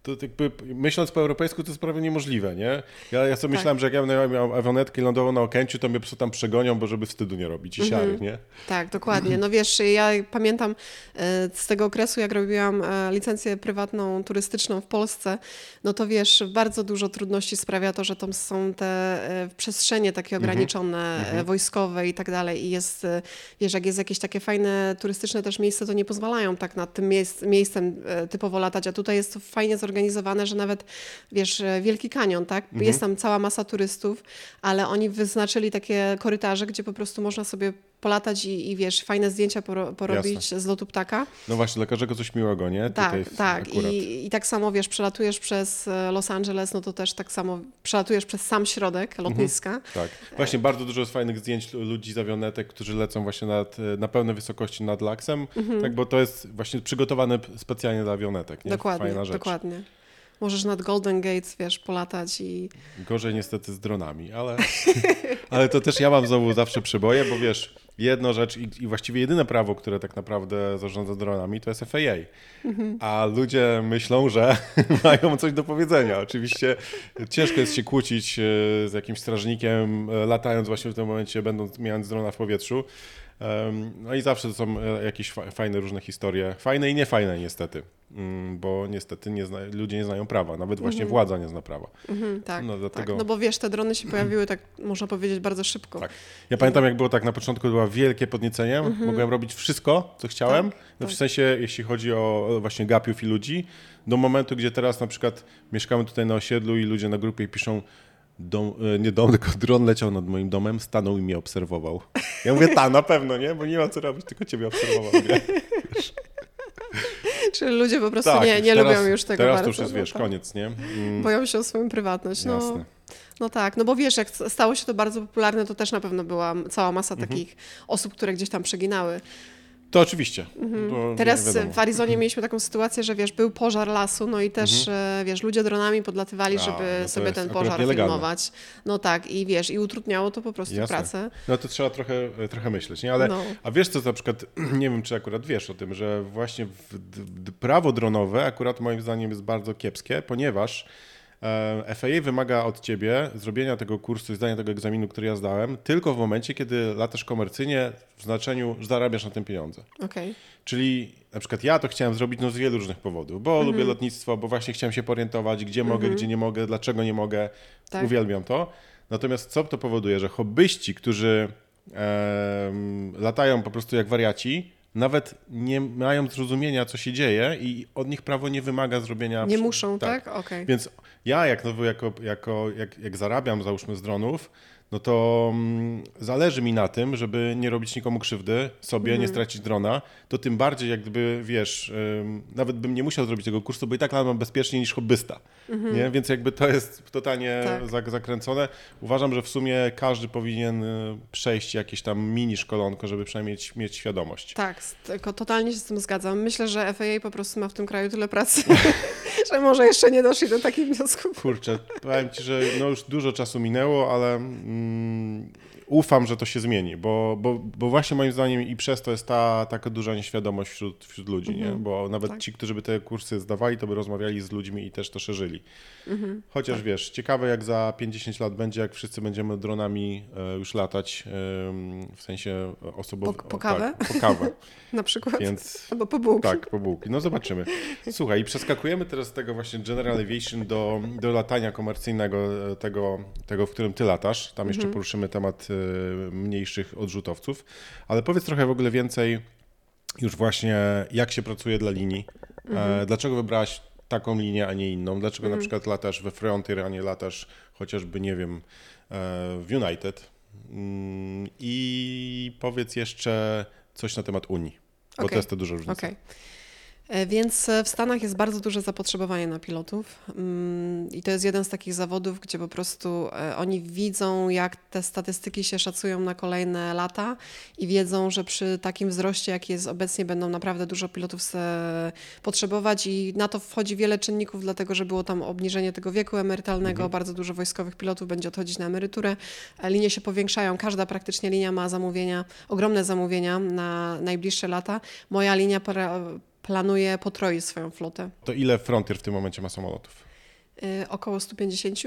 to jakby myśląc po europejsku to jest prawie niemożliwe, nie? Ja, ja sobie tak. myślałem, że jak ja bym miał awionetkę i lądował na Okęciu, to mnie po prostu tam przegonią, bo żeby wstydu nie robić i mm-hmm. siary, nie? Tak, dokładnie. No wiesz, ja pamiętam e, z tego okresu, jak robiłam e, licencję prywatną, turystyczną w Polsce, no to wiesz, bardzo dużo trudności sprawia to, że tam są te e, przestrzenie takie ograniczone, mm-hmm. e, wojskowe i tak dalej i jest, e, wiesz, jak jest jakieś takie fajne turystyczne też miejsce, to nie pozwalają tak nad tym miejsc, miejscem e, typowo latać, a tutaj jest to fajnie zorganizowane, że nawet, wiesz, Wielki Kanion, tak? Mhm. Jest tam cała masa turystów, ale oni wyznaczyli takie korytarze, gdzie po prostu można sobie polatać i, i wiesz, fajne zdjęcia poro, porobić Jasne. z lotu ptaka. No właśnie, dla każdego coś miłego, nie? Tak, Tutaj tak. I, I tak samo, wiesz, przelatujesz przez Los Angeles, no to też tak samo przelatujesz przez sam środek lotniska. Mhm. Tak. Właśnie bardzo dużo jest fajnych zdjęć ludzi z awionetek, którzy lecą właśnie nad, na pełne wysokości nad laksem, mhm. tak, bo to jest właśnie przygotowane specjalnie dla awionetek, nie? Dokładnie, Fajna rzecz. dokładnie. Możesz nad Golden Gates, wiesz, polatać i... Gorzej niestety z dronami, ale, ale to też ja mam znowu zawsze przeboje, bo wiesz, jedna rzecz i, i właściwie jedyne prawo, które tak naprawdę zarządza dronami, to jest F A A. Mhm. A ludzie myślą, że mają coś do powiedzenia. Oczywiście ciężko jest się kłócić z jakimś strażnikiem, latając właśnie w tym momencie, będąc, mając drona w powietrzu. No i zawsze to są jakieś fajne różne historie, fajne i niefajne niestety, bo niestety nie zna, ludzie nie znają prawa, nawet właśnie mhm. władza nie zna prawa. Mhm, tak, no, dlatego... tak, no bo wiesz, te drony się pojawiły tak, można powiedzieć, bardzo szybko. Tak. Ja pamiętam, jak było tak na początku, było wielkie podniecenie, mhm. mogłem robić wszystko, co chciałem, tak, no w tak. sensie, jeśli chodzi o właśnie gapiów i ludzi, do momentu, gdzie teraz na przykład mieszkamy tutaj na osiedlu i ludzie na grupie piszą, Dom, nie dom, tylko dron leciał nad moim domem, stanął i mnie obserwował. Ja mówię, ta, na pewno, nie? Bo nie ma co robić, tylko ciebie obserwował. Nie? Czyli ludzie po prostu tak, nie, nie teraz, lubią już tego teraz bardzo. Teraz to już jest, no wiesz, tak. koniec, nie? Mm. Boją się o swoją prywatność. No, Jasne. no tak, no bo wiesz, jak stało się to bardzo popularne, to też na pewno była cała masa mhm. takich osób, które gdzieś tam przeginały. To oczywiście. Mhm. To Teraz w Arizonie mieliśmy taką sytuację, że wiesz, był pożar lasu, no i też mhm. wiesz, ludzie dronami podlatywali, żeby A, no sobie ten pożar nielegalne. filmować. No tak, i wiesz, i utrudniało to po prostu Jasne. pracę. No to trzeba trochę, trochę myśleć, nie? Ale, no. a wiesz co, na przykład, nie wiem, czy akurat wiesz o tym, że właśnie w, w, prawo dronowe akurat moim zdaniem jest bardzo kiepskie, ponieważ F A A wymaga od ciebie zrobienia tego kursu i zdania tego egzaminu, który ja zdałem, tylko w momencie, kiedy latasz komercyjnie w znaczeniu, że zarabiasz na tym pieniądze. Okay. Czyli na przykład ja to chciałem zrobić no, z wielu różnych powodów, bo mm-hmm. lubię lotnictwo, bo właśnie chciałem się orientować, gdzie mm-hmm. mogę, gdzie nie mogę, dlaczego nie mogę. Tak. Uwielbiam to. Natomiast co to powoduje? Że hobbyści, którzy e, latają po prostu jak wariaci, nawet nie mają zrozumienia, co się dzieje i od nich prawo nie wymaga zrobienia... Nie muszą, tak? tak? Okay. Więc ja jak, jako, jako, jak, jak zarabiam, załóżmy, z dronów, no to mm, zależy mi na tym, żeby nie robić nikomu krzywdy, sobie, mm. nie stracić drona, to tym bardziej jak gdyby, wiesz, ym, nawet bym nie musiał zrobić tego kursu, bo i tak mam bezpieczniej niż hobbysta, mm-hmm. nie? Więc jakby to jest totalnie tak. zakręcone. Uważam, że w sumie każdy powinien przejść jakieś tam mini szkolonko, żeby przynajmniej mieć, mieć świadomość. Tak, tylko totalnie się z tym zgadzam. Myślę, że F A A po prostu ma w tym kraju tyle pracy, że może jeszcze nie doszli do takich wniosków. Kurczę, powiem ci, że no już dużo czasu minęło, ale mm, ufam, że to się zmieni, bo, bo, bo właśnie moim zdaniem i przez to jest ta taka duża nieświadomość wśród, wśród ludzi, mm-hmm. nie? Bo nawet tak. ci, którzy by te kursy zdawali, to by rozmawiali z ludźmi i też to szerzyli. Mm-hmm. Chociaż tak. wiesz, ciekawe jak za pięćdziesiąt lat będzie, jak wszyscy będziemy dronami e, już latać, e, w sensie osobowym. Po, po kawę? Tak, po kawę. Na przykład? Więc, albo po bułki. Tak, po bułki. No zobaczymy. Słuchaj, przeskakujemy teraz z tego właśnie General Aviation do, do latania komercyjnego, tego, tego, w którym ty latasz. Tam jeszcze mm-hmm. poruszymy temat y, mniejszych odrzutowców. Ale powiedz trochę w ogóle więcej już właśnie, jak się pracuje dla linii. Mm-hmm. E, dlaczego wybrałaś taką linię, a nie inną? Dlaczego mm-hmm. na przykład latasz we Frontier, a nie latasz chociażby, nie wiem, w United? Mm, I powiedz jeszcze coś na temat Unii, bo okay. to jest to duża różnica. Okay. Więc w Stanach jest bardzo duże zapotrzebowanie na pilotów i to jest jeden z takich zawodów, gdzie po prostu oni widzą, jak te statystyki się szacują na kolejne lata i wiedzą, że przy takim wzroście, jaki jest obecnie, będą naprawdę dużo pilotów potrzebować i na to wchodzi wiele czynników, dlatego że było tam obniżenie tego wieku emerytalnego, mhm. bardzo dużo wojskowych pilotów będzie odchodzić na emeryturę, linie się powiększają, każda praktycznie linia ma zamówienia, ogromne zamówienia na najbliższe lata. Moja linia para planuje potroić swoją flotę. To ile Frontier w tym momencie ma samolotów? Y, około sto pięćdziesiąt.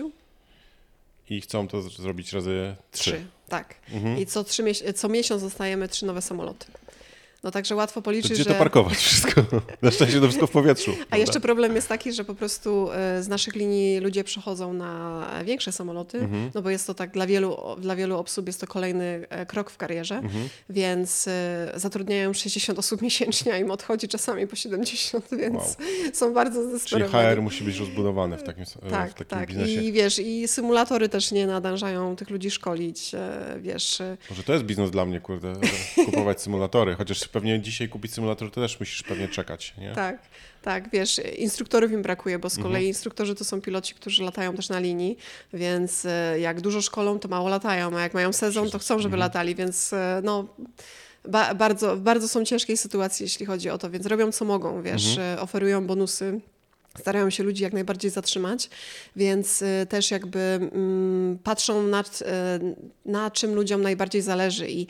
I chcą to z- zrobić razy trzy. Trzy, tak. Mhm. I co, trzy mies- co miesiąc dostajemy trzy nowe samoloty. No także łatwo To policzyć, gdzie że... to parkować wszystko? Na szczęście to wszystko w powietrzu. A prawda? jeszcze problem jest taki, że po prostu e, z naszych linii ludzie przechodzą na większe samoloty, Mhm. no bo jest to tak dla wielu, dla wielu osób jest to kolejny e, krok w karierze, Mhm. więc e, zatrudniają sześćdziesiąt osób miesięcznie, a im odchodzi czasami po siedemdziesiąt, więc Wow. są bardzo Czyli zdesperowani. H R musi być rozbudowany w takim, w Tak, takim tak. biznesie. I wiesz, i symulatory też nie nadążają tych ludzi szkolić, e, wiesz. e, Może to jest biznes dla mnie, kurde, kupować symulatory, chociaż pewnie dzisiaj kupić symulator to też musisz pewnie czekać, nie? Tak, tak, wiesz, instruktorów im brakuje, bo z kolei Mhm. instruktorzy to są piloci, którzy latają też na linii, więc e, jak dużo szkolą, to mało latają, a jak mają sezon, to chcą, żeby Mhm. latali, więc e, no... Ba- bardzo, bardzo są ciężkiej sytuacji, jeśli chodzi o to, więc robią co mogą, wiesz, Mhm. e, oferują bonusy, starają się ludzi jak najbardziej zatrzymać, więc y, też jakby mm, patrzą nad, y, na czym ludziom najbardziej zależy i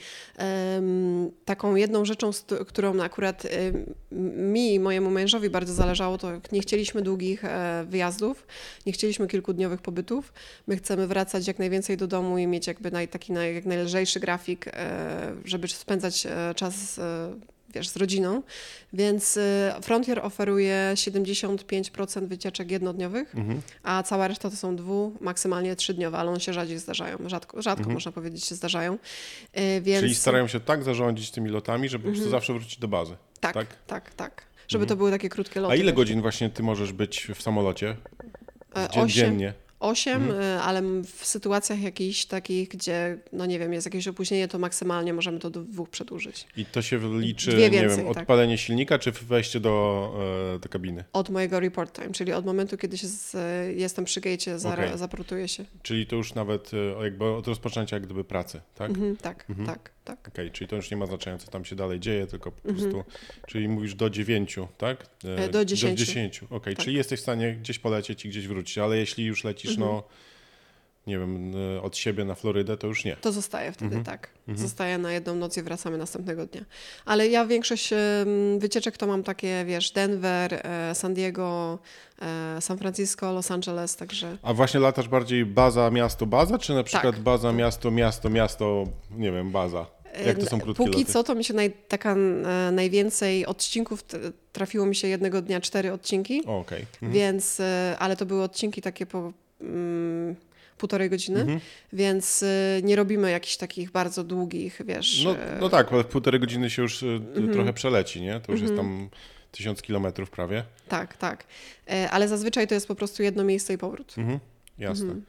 ym, taką jedną rzeczą, st- którą akurat y, mi i mojemu mężowi bardzo zależało, to nie chcieliśmy długich e, wyjazdów, nie chcieliśmy kilkudniowych pobytów, my chcemy wracać jak najwięcej do domu i mieć jakby naj, taki naj, jak najlżejszy grafik, e, żeby spędzać e, czas e, wiesz, z rodziną, więc y, Frontier oferuje siedemdziesiąt pięć procent wycieczek jednodniowych, Mhm. a cała reszta to są dwu, maksymalnie trzydniowe, ale one się rzadziej zdarzają, rzadko, rzadko Mhm. można powiedzieć się zdarzają. Y, więc... Czyli starają się tak zarządzić tymi lotami, żeby po prostu Mhm. zawsze wrócić do bazy. Tak, tak? tak, tak. Żeby Mhm. to były takie krótkie loty. A ile wiesz. godzin właśnie ty możesz być w samolocie? E, Dzien- osiem. Dziennie. Osiem, Mhm. y, ale w sytuacjach jakichś takich, gdzie, no nie wiem, jest jakieś opóźnienie, to maksymalnie możemy to do dwóch przedłużyć. I to się liczy, Dwie nie więcej, wiem, tak. odpalenie silnika, czy wejście do, e, do kabiny? Od mojego report time, czyli od momentu, kiedy się z, jestem przy gejcie, zara- Okej. zaportuję się. Czyli to już nawet e, jakby od rozpoczęcia jak gdyby pracy, tak? Mhm, tak, Mhm. tak, tak. Okej, czyli to już nie ma znaczenia, co tam się dalej dzieje, tylko po Mhm. prostu, czyli mówisz do dziewięciu, tak? E, do dziesięciu. Do dziesięciu, okej, Tak. czyli jesteś w stanie gdzieś polecieć i gdzieś wrócić, ale jeśli już lecisz, Mhm. no, nie wiem, e, od siebie na Florydę, to już nie. To zostaje wtedy, Mhm. tak. Mhm. Zostaje na jedną noc i wracamy następnego dnia. Ale ja większość em, wycieczek to mam takie, wiesz, Denver, e, San Diego, e, San Francisco, Los Angeles, także... A właśnie latasz bardziej baza, miasto, baza, czy na przykład Tak. baza, miasto, miasto, miasto, nie wiem, baza? Jak to są krótkie Póki loty? co to mi się naj, taka e, najwięcej odcinków, t- trafiło mi się jednego dnia cztery odcinki, O, okej. Mhm. więc, e, ale to były odcinki takie po mm, półtorej godziny, Mhm. więc e, nie robimy jakichś takich bardzo długich, wiesz... No, e, no tak, ale w półtorej godziny się już e, Mhm. trochę przeleci, nie? To już jest Mhm. tam tysiąc kilometrów prawie. Tak, tak. E, Ale zazwyczaj to jest po prostu jedno miejsce i powrót. Mhm. Jasne. Mhm.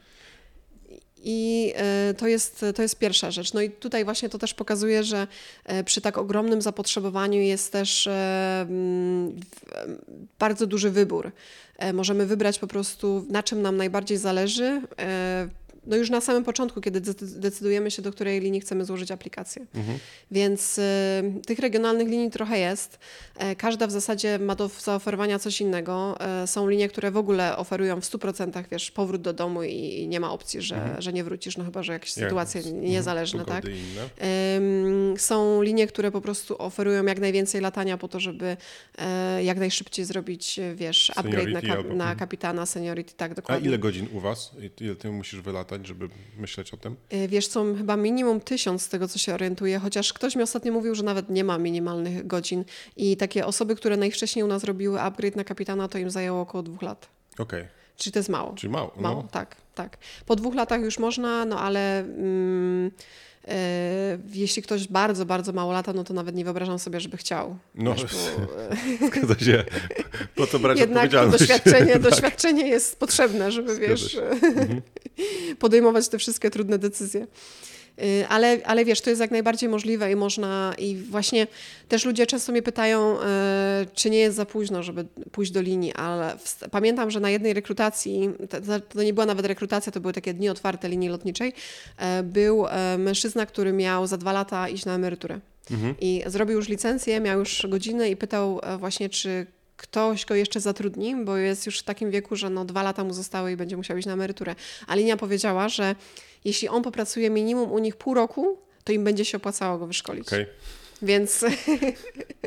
I e, to jest, to jest pierwsza rzecz. No i tutaj właśnie to też pokazuje, że e, przy tak ogromnym zapotrzebowaniu jest też e, mm, w- e, bardzo duży wybór. E, Możemy wybrać po prostu, na czym nam najbardziej zależy. e, No już na samym początku, kiedy decy- decydujemy się, do której linii chcemy złożyć aplikację. Mhm. Więc y, tych regionalnych linii trochę jest. E, każda w zasadzie ma do zaoferowania coś innego. E, są linie, które w ogóle oferują w stu procentach, wiesz, powrót do domu i, i nie ma opcji, że, Mhm. że nie wrócisz, no chyba, że jakieś Jak- sytuacje mhm. niezależne, tak? Pogody inne. Ym, Są linie, które po prostu oferują jak najwięcej latania po to, żeby e, jak najszybciej zrobić, wiesz, upgrade na, Seniority kap- albo- na mhm. kapitana, seniority, tak, A dokładnie. ile godzin u was? I- Ile ty musisz wylatać, żeby myśleć o tym? Y, Wiesz co, chyba minimum tysiąc z tego, co się orientuję, chociaż ktoś mi ostatnio mówił, że nawet nie ma minimalnych godzin i takie osoby, które najwcześniej u nas robiły upgrade na kapitana, to im zajęło około dwóch lat. Okej, Czyli to jest mało. czyli mało. Mało, No. tak, tak. Po dwóch latach już można, no ale mm, e, jeśli ktoś bardzo, bardzo mało lata, no to nawet nie wyobrażam sobie, żeby chciał. No, Wiesz, bo, e, Zgadza się. Po co brać jednak to odpowiedzialność? doświadczenie, Tak. doświadczenie jest potrzebne, żeby Zgadza wiesz, się. Mhm. podejmować te wszystkie trudne decyzje. Y, Ale, ale wiesz, to jest jak najbardziej możliwe i można, i właśnie też ludzie często mnie pytają, y, czy nie jest za późno, żeby pójść do linii, ale wst- pamiętam, że na jednej rekrutacji, to, to- to nie była nawet rekrutacja, to były takie dni otwarte linii lotniczej, y, był y, mężczyzna, który miał za dwa lata iść na emeryturę. Mhm. I zrobił już licencję, miał już godziny i pytał e, właśnie, czy ktoś go jeszcze zatrudni, bo jest już w takim wieku, że no dwa lata mu zostały i będzie musiał iść na emeryturę. A linia powiedziała, że jeśli on popracuje minimum u nich pół roku, to im będzie się opłacało go wyszkolić. Okej. Więc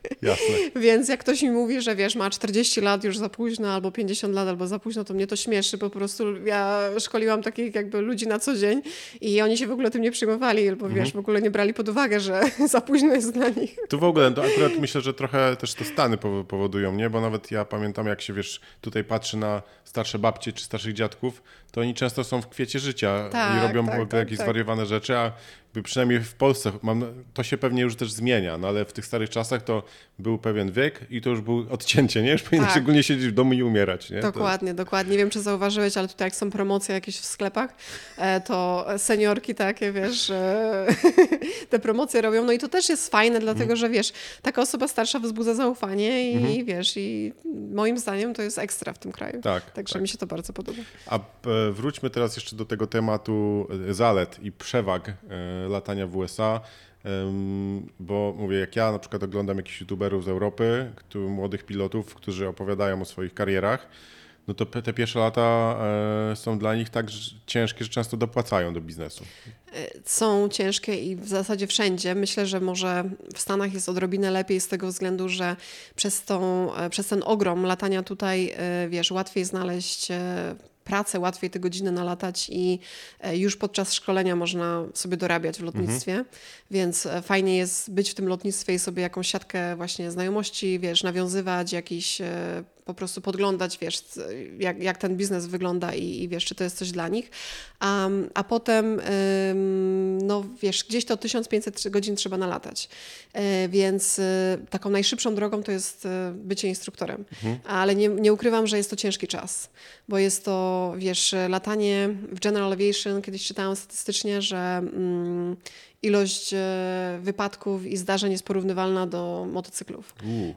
Jasne. Więc jak ktoś mi mówi, że wiesz, ma czterdzieści lat już za późno, albo pięćdziesiąt lat, albo za późno, to mnie to śmieszy, po prostu ja szkoliłam takich jakby ludzi na co dzień i oni się w ogóle tym nie przejmowali, bo wiesz, w ogóle nie brali pod uwagę, że za późno jest dla nich. Tu w ogóle, to akurat myślę, że trochę też to Stany powodują, nie? Bo nawet ja pamiętam, jak się, wiesz, tutaj patrzy na starsze babcie czy starszych dziadków, to oni często są w kwiecie życia tak, i robią tak, tak, jakieś tak. zwariowane rzeczy, a przynajmniej w Polsce, mam, to się pewnie już też zmienia, no ale w tych starych czasach to był pewien wiek i to już był odcięcie, nie? Już powinien tak. szczególnie siedzieć w domu i umierać, nie? Dokładnie, to... dokładnie. Nie wiem, czy zauważyłeś, ale tutaj jak są promocje jakieś w sklepach, to seniorki takie, wiesz, te promocje robią. No i to też jest fajne, dlatego, mm. że wiesz, taka osoba starsza wzbudza zaufanie i mm-hmm. wiesz, i moim zdaniem to jest ekstra w tym kraju. Tak, Także tak. mi się to bardzo podoba. A wróćmy teraz jeszcze do tego tematu zalet i przewag latania w U S A, bo mówię, jak ja na przykład oglądam jakichś youtuberów z Europy, młodych pilotów, którzy opowiadają o swoich karierach, no to te pierwsze lata są dla nich tak ciężkie, że często dopłacają do biznesu. Są ciężkie i w zasadzie wszędzie. Myślę, że może w Stanach jest odrobinę lepiej z tego względu, że przez, tą, przez ten ogrom latania tutaj, wiesz, łatwiej znaleźć pracę, łatwiej te godziny nalatać i już podczas szkolenia można sobie dorabiać w lotnictwie, mhm. więc fajnie jest być w tym lotnictwie i sobie jakąś siatkę właśnie znajomości, wiesz, nawiązywać, jakiś po prostu podglądać, wiesz, jak, jak ten biznes wygląda i, i wiesz, czy to jest coś dla nich. A, a potem, ym, no wiesz, gdzieś to tysiąc pięćset godzin trzeba nalatać. Yy, więc yy, taką najszybszą drogą to jest yy, bycie instruktorem. Mhm. Ale nie, nie ukrywam, że jest to ciężki czas, bo jest to, wiesz, latanie w General Aviation, kiedyś czytałam statystycznie, że mm, ilość wypadków i zdarzeń jest porównywalna do motocyklów. U.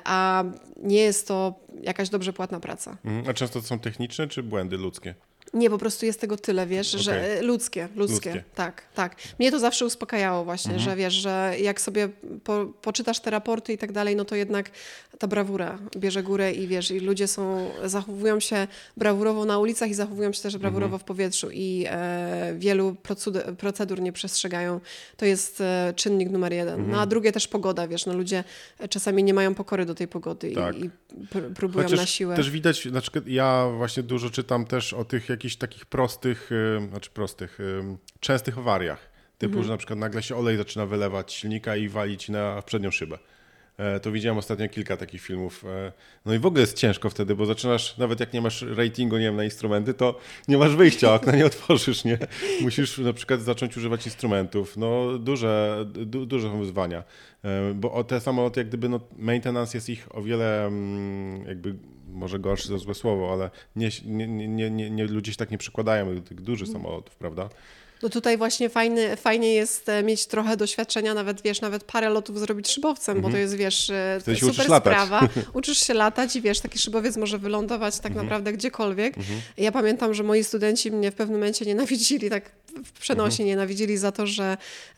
A nie jest to jakaś dobrze płatna praca. A często to są techniczne czy błędy ludzkie? Nie, po prostu jest tego tyle, wiesz, okay. że ludzkie, ludzkie, ludzkie, tak, tak. Mnie to zawsze uspokajało właśnie, mhm. że wiesz, że jak sobie po, poczytasz te raporty i tak dalej, no to jednak ta brawura bierze górę i wiesz, i ludzie są, zachowują się brawurowo na ulicach i zachowują się też brawurowo mhm. w powietrzu i e, wielu procedur, procedur nie przestrzegają. To jest e, czynnik numer jeden. Mhm. No a drugie też pogoda, wiesz, no ludzie czasami nie mają pokory do tej pogody tak. i, i pr- próbują Chociaż na siłę. Też widać, na przykład ja właśnie dużo czytam też o tych jakichś takich prostych, znaczy prostych, częstych awariach. Typu, mhm. że na przykład nagle się olej zaczyna wylewać z silnika i walić na przednią szybę. To widziałem ostatnio kilka takich filmów. No i w ogóle jest ciężko wtedy, bo zaczynasz, nawet jak nie masz ratingu, nie wiem, na instrumenty, to nie masz wyjścia, okna nie otworzysz, nie? Musisz na przykład zacząć używać instrumentów. No duże, du, duże są wyzwania. Bo o te samoloty, jak gdyby, no maintenance jest ich o wiele jakby, może gorsze to złe słowo, ale nie, nie, nie, nie, nie, ludzie się tak nie przykładają do tych dużych samolotów, prawda? No tutaj właśnie fajny, fajnie jest mieć trochę doświadczenia, nawet wiesz, nawet parę lotów zrobić szybowcem, mm-hmm. bo to jest, wiesz, Wtedy super uczysz sprawa. Latać. Uczysz się latać i wiesz, taki szybowiec może wylądować tak mm-hmm. naprawdę gdziekolwiek. Mm-hmm. Ja pamiętam, że moi studenci mnie w pewnym momencie nienawidzili, tak w przenosie mm-hmm. nienawidzili za to, że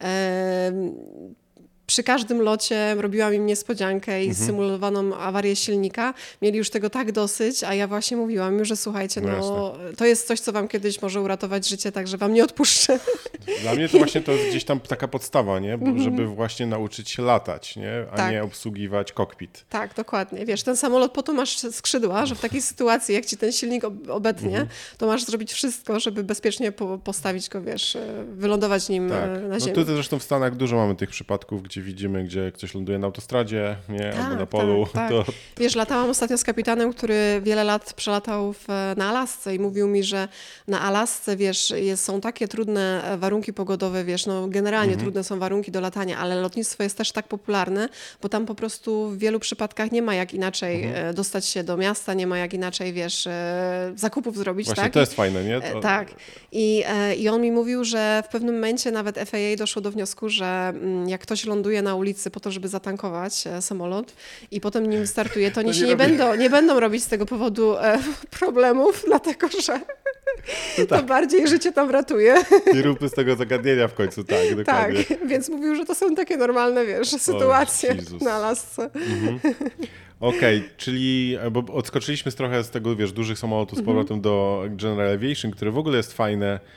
e, przy każdym locie robiłam im niespodziankę i mhm. symulowaną awarię silnika. Mieli już tego tak dosyć, a ja właśnie mówiłam im, że słuchajcie, no, no to jest coś, co wam kiedyś może uratować życie, także wam nie odpuszczę. Dla mnie to właśnie to jest gdzieś tam taka podstawa, nie? Mhm. Żeby właśnie nauczyć się latać, nie? A tak. nie obsługiwać kokpit. Tak, dokładnie. Wiesz, ten samolot po to masz skrzydła, że w takiej sytuacji, jak ci ten silnik obetnie, mhm. to masz zrobić wszystko, żeby bezpiecznie po- postawić go, wiesz, wylądować nim tak. na ziemi. No tu zresztą w Stanach dużo mamy tych przypadków, gdzie widzimy, gdzie ktoś ląduje na autostradzie, nie? Tak, albo na polu. Tak, tak. To... Wiesz, latałam ostatnio z kapitanem, który wiele lat przelatał w, na Alasce i mówił mi, że na Alasce, wiesz, jest, są takie trudne warunki pogodowe, wiesz, no generalnie mhm. trudne są warunki do latania, ale lotnictwo jest też tak popularne, bo tam po prostu w wielu przypadkach nie ma jak inaczej mhm. dostać się do miasta, nie ma jak inaczej, wiesz, zakupów zrobić. Właśnie tak? to jest fajne, nie? To... Tak. I, I on mi mówił, że w pewnym momencie nawet F A A doszło do wniosku, że jak ktoś ląduje na ulicy po to, żeby zatankować samolot i potem nim startuje, to oni się nie, nie, będą, nie będą robić z tego powodu e, problemów, dlatego że no tak. to bardziej życie tam ratuje. Nie róbmy z tego zagadnienia w końcu, tak, dokładnie. Tak, więc mówił, że to są takie normalne, wiesz, sytuacje o, na Alasce. Mhm. Okej, okay, czyli bo odskoczyliśmy z trochę z tego, wiesz, dużych samolotów z powrotem mhm. do General Aviation, które w ogóle jest fajne.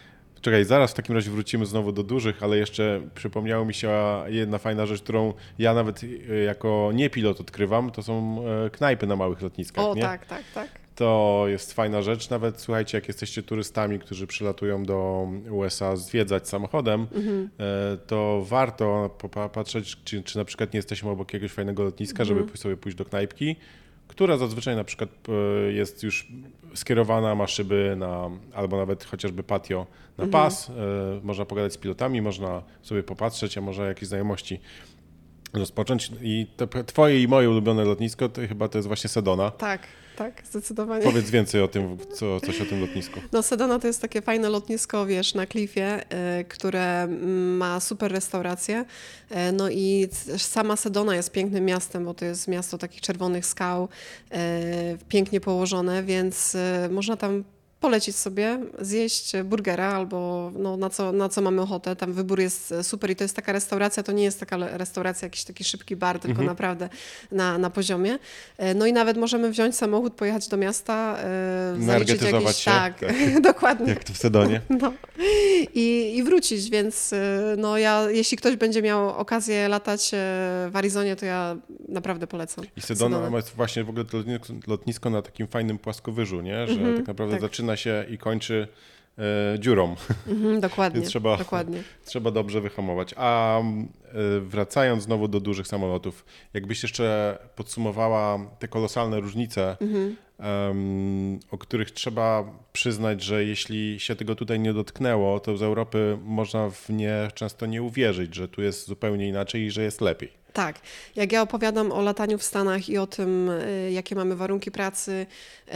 czekaj, zaraz w takim razie wrócimy znowu do dużych, ale jeszcze przypomniało mi się jedna fajna rzecz, którą ja nawet jako nie pilot odkrywam, to są knajpy na małych lotniskach. O, nie? tak, tak, tak. To jest fajna rzecz. Nawet słuchajcie, jak jesteście turystami, którzy przylatują do U S A zwiedzać samochodem, mhm. to warto popatrzeć, czy, czy na przykład nie jesteśmy obok jakiegoś fajnego lotniska, mhm. żeby sobie pójść do knajpki, która zazwyczaj na przykład jest już skierowana, ma szyby na, albo nawet chociażby patio na mhm. pas. Można pogadać z pilotami, można sobie popatrzeć, a może jakieś znajomości rozpocząć. I to twoje i moje ulubione lotnisko to chyba to jest właśnie Sedona. Tak. Tak, zdecydowanie. Powiedz więcej o tym, co, coś o tym lotnisku. No Sedona to jest takie fajne lotnisko, wiesz, na klifie, y, które ma super restaurację. Y, no i sama Sedona jest pięknym miastem, bo to jest miasto takich czerwonych skał, y, pięknie położone, więc y, można tam polecić sobie, zjeść burgera albo no, na, co, na co mamy ochotę. Tam wybór jest super i to jest taka restauracja, to nie jest taka restauracja, jakiś taki szybki bar, tylko mhm. naprawdę na, na poziomie. No i nawet możemy wziąć samochód, pojechać do miasta, zaliczyć jakieś... się. Tak, tak. Dokładnie. Jak to w Sedonie. No. I, I wrócić, więc no ja, jeśli ktoś będzie miał okazję latać w Arizonie, to ja naprawdę polecam. I Sedona ma właśnie w ogóle to lotnisko na takim fajnym płaskowyżu, nie? Że mhm, tak naprawdę tak. zaczyna się i kończy e, dziurą. Mhm, dokładnie, Więc trzeba, dokładnie. trzeba dobrze wyhamować. A e, wracając znowu do dużych samolotów, jakbyś jeszcze podsumowała te kolosalne różnice, mhm. um, o których trzeba przyznać, że jeśli się tego tutaj nie dotknęło, to z Europy można w nie często nie uwierzyć, że tu jest zupełnie inaczej i że jest lepiej. Tak. Jak ja opowiadam o lataniu w Stanach i o tym, jakie mamy warunki pracy,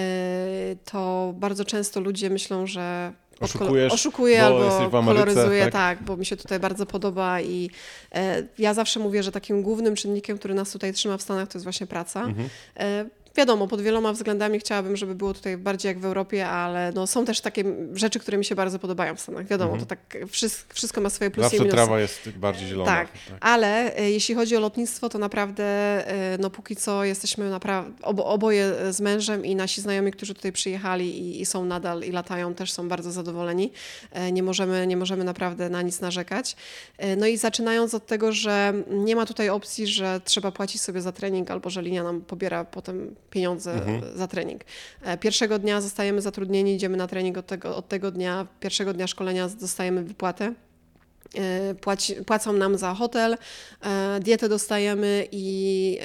to bardzo często ludzie myślą, że Oszukujesz, oszukuję albo koloryzuję, tak? tak, bo mi się tutaj bardzo podoba i e, ja zawsze mówię, że takim głównym czynnikiem, który nas tutaj trzyma w Stanach, to jest właśnie praca. Mhm. E, Wiadomo, pod wieloma względami chciałabym, żeby było tutaj bardziej jak w Europie, ale no, są też takie rzeczy, które mi się bardzo podobają w Stanach. Wiadomo, mm. to tak wszystko ma swoje plusy Zawsze i minusy. trawa jest bardziej zielona. Tak, tak. Ale jeśli chodzi o lotnictwo, to naprawdę no póki co jesteśmy naprawdę obo, oboje z mężem i nasi znajomi, którzy tutaj przyjechali i, i są nadal i latają, też są bardzo zadowoleni. Nie możemy, nie możemy naprawdę na nic narzekać. No i zaczynając od tego, że nie ma tutaj opcji, że trzeba płacić sobie za trening albo że linia nam pobiera potem pieniądze mhm. za trening. Pierwszego dnia zostajemy zatrudnieni, idziemy na trening od tego, od tego dnia, pierwszego dnia szkolenia dostajemy wypłatę. Płaci, płacą nam za hotel, dietę dostajemy i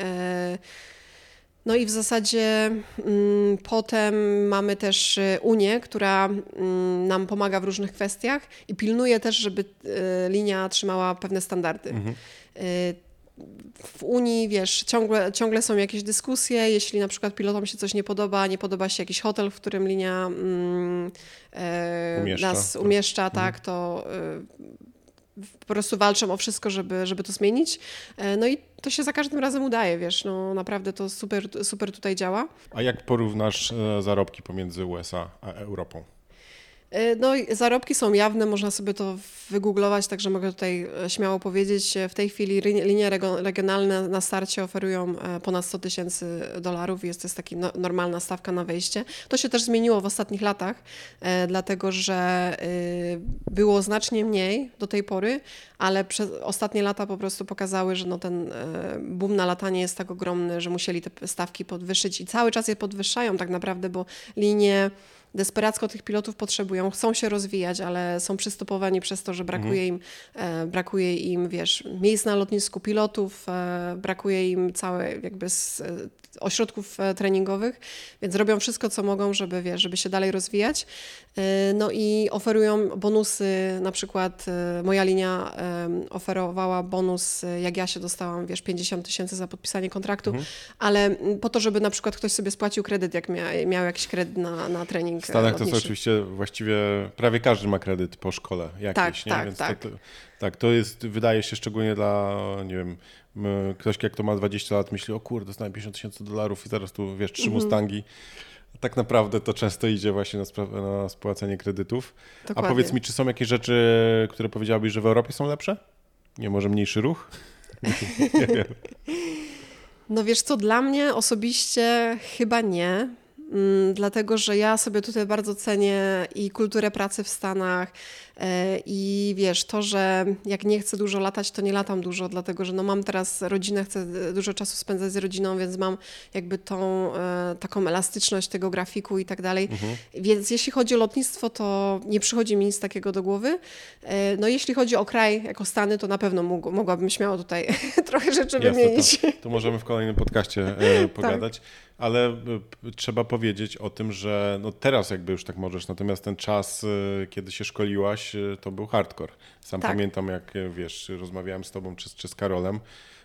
no i w zasadzie mm, potem mamy też Unię, która mm, nam pomaga w różnych kwestiach i pilnuje też, żeby y, linia trzymała pewne standardy. Mhm. Y, W Unii, wiesz, ciągle, ciągle są jakieś dyskusje, jeśli na przykład pilotom się coś nie podoba, nie podoba się jakiś hotel, w którym linia mm, e, umieszcza, nas umieszcza, tak, tak to e, po prostu walczą o wszystko, żeby, żeby to zmienić. E, no i to się za każdym razem udaje, wiesz, no naprawdę to super, super tutaj działa. A jak porównasz e, zarobki pomiędzy U S A a Europą? No i zarobki są jawne, można sobie to wygooglować, także mogę tutaj śmiało powiedzieć. W tej chwili linie regionalne na starcie oferują ponad sto tysięcy dolarów, jest to jest taka no, normalna stawka na wejście. To się też zmieniło w ostatnich latach, e, dlatego że e, było znacznie mniej do tej pory, ale przez ostatnie lata po prostu pokazały, że no, ten e, boom na latanie jest tak ogromny, że musieli te stawki podwyższyć i cały czas je podwyższają tak naprawdę, bo linie desperacko tych pilotów potrzebują, chcą się rozwijać, ale są przystopowani przez to, że brakuje im, e, brakuje im, wiesz, miejsc na lotnisku pilotów, e, brakuje im całe jakby z, e, ośrodków e, treningowych, więc robią wszystko, co mogą, żeby, wiesz, żeby się dalej rozwijać. E, no i oferują bonusy, na przykład e, moja linia e, oferowała bonus, e, jak ja się dostałam, wiesz, pięćdziesiąt tysięcy za podpisanie kontraktu, mhm. ale po to, żeby na przykład ktoś sobie spłacił kredyt, jak mia, miał jakiś kredyt na, na trening. W Stanach to jest oczywiście właściwie prawie każdy ma kredyt po szkole jakiś, tak, nie? Tak, Więc tak. To, to, tak, to jest, wydaje się szczególnie dla, nie wiem, ktoś jak to ma dwadzieścia lat myśli, o kurde, dostałem pięćdziesiąt tysięcy dolarów i zaraz tu, wiesz, trzy mhm. Mustangi. Tak naprawdę to często idzie właśnie na, spra- na spłacenie kredytów. Dokładnie. A powiedz mi, czy są jakieś rzeczy, które powiedziałabyś, że w Europie są lepsze? Nie, może mniejszy ruch? Nie wiem. No wiesz co, dla mnie osobiście chyba nie. mm, dlatego że ja sobie tutaj bardzo cenię i kulturę pracy w Stanach e, i wiesz, to, że jak nie chcę dużo latać, to nie latam dużo, dlatego że no mam teraz rodzinę, chcę dużo czasu spędzać z rodziną, więc mam jakby tą e, taką elastyczność tego grafiku i tak dalej. Mhm. Więc jeśli chodzi o lotnictwo, to nie przychodzi mi nic takiego do głowy. E, no jeśli chodzi o kraj, jako Stany, to na pewno mógł, mogłabym śmiało tutaj trochę rzeczy Jasne, wymienić. To, to możemy w kolejnym podcaście e, pogadać, tak. Ale e, trzeba powiedzieć o tym, że no teraz jakby już tak możesz, natomiast ten czas, e, kiedy się szkoliłaś, e, to był hardcore. Sam tak. pamiętam, jak e, wiesz, rozmawiałem z tobą czy, czy z Karolem,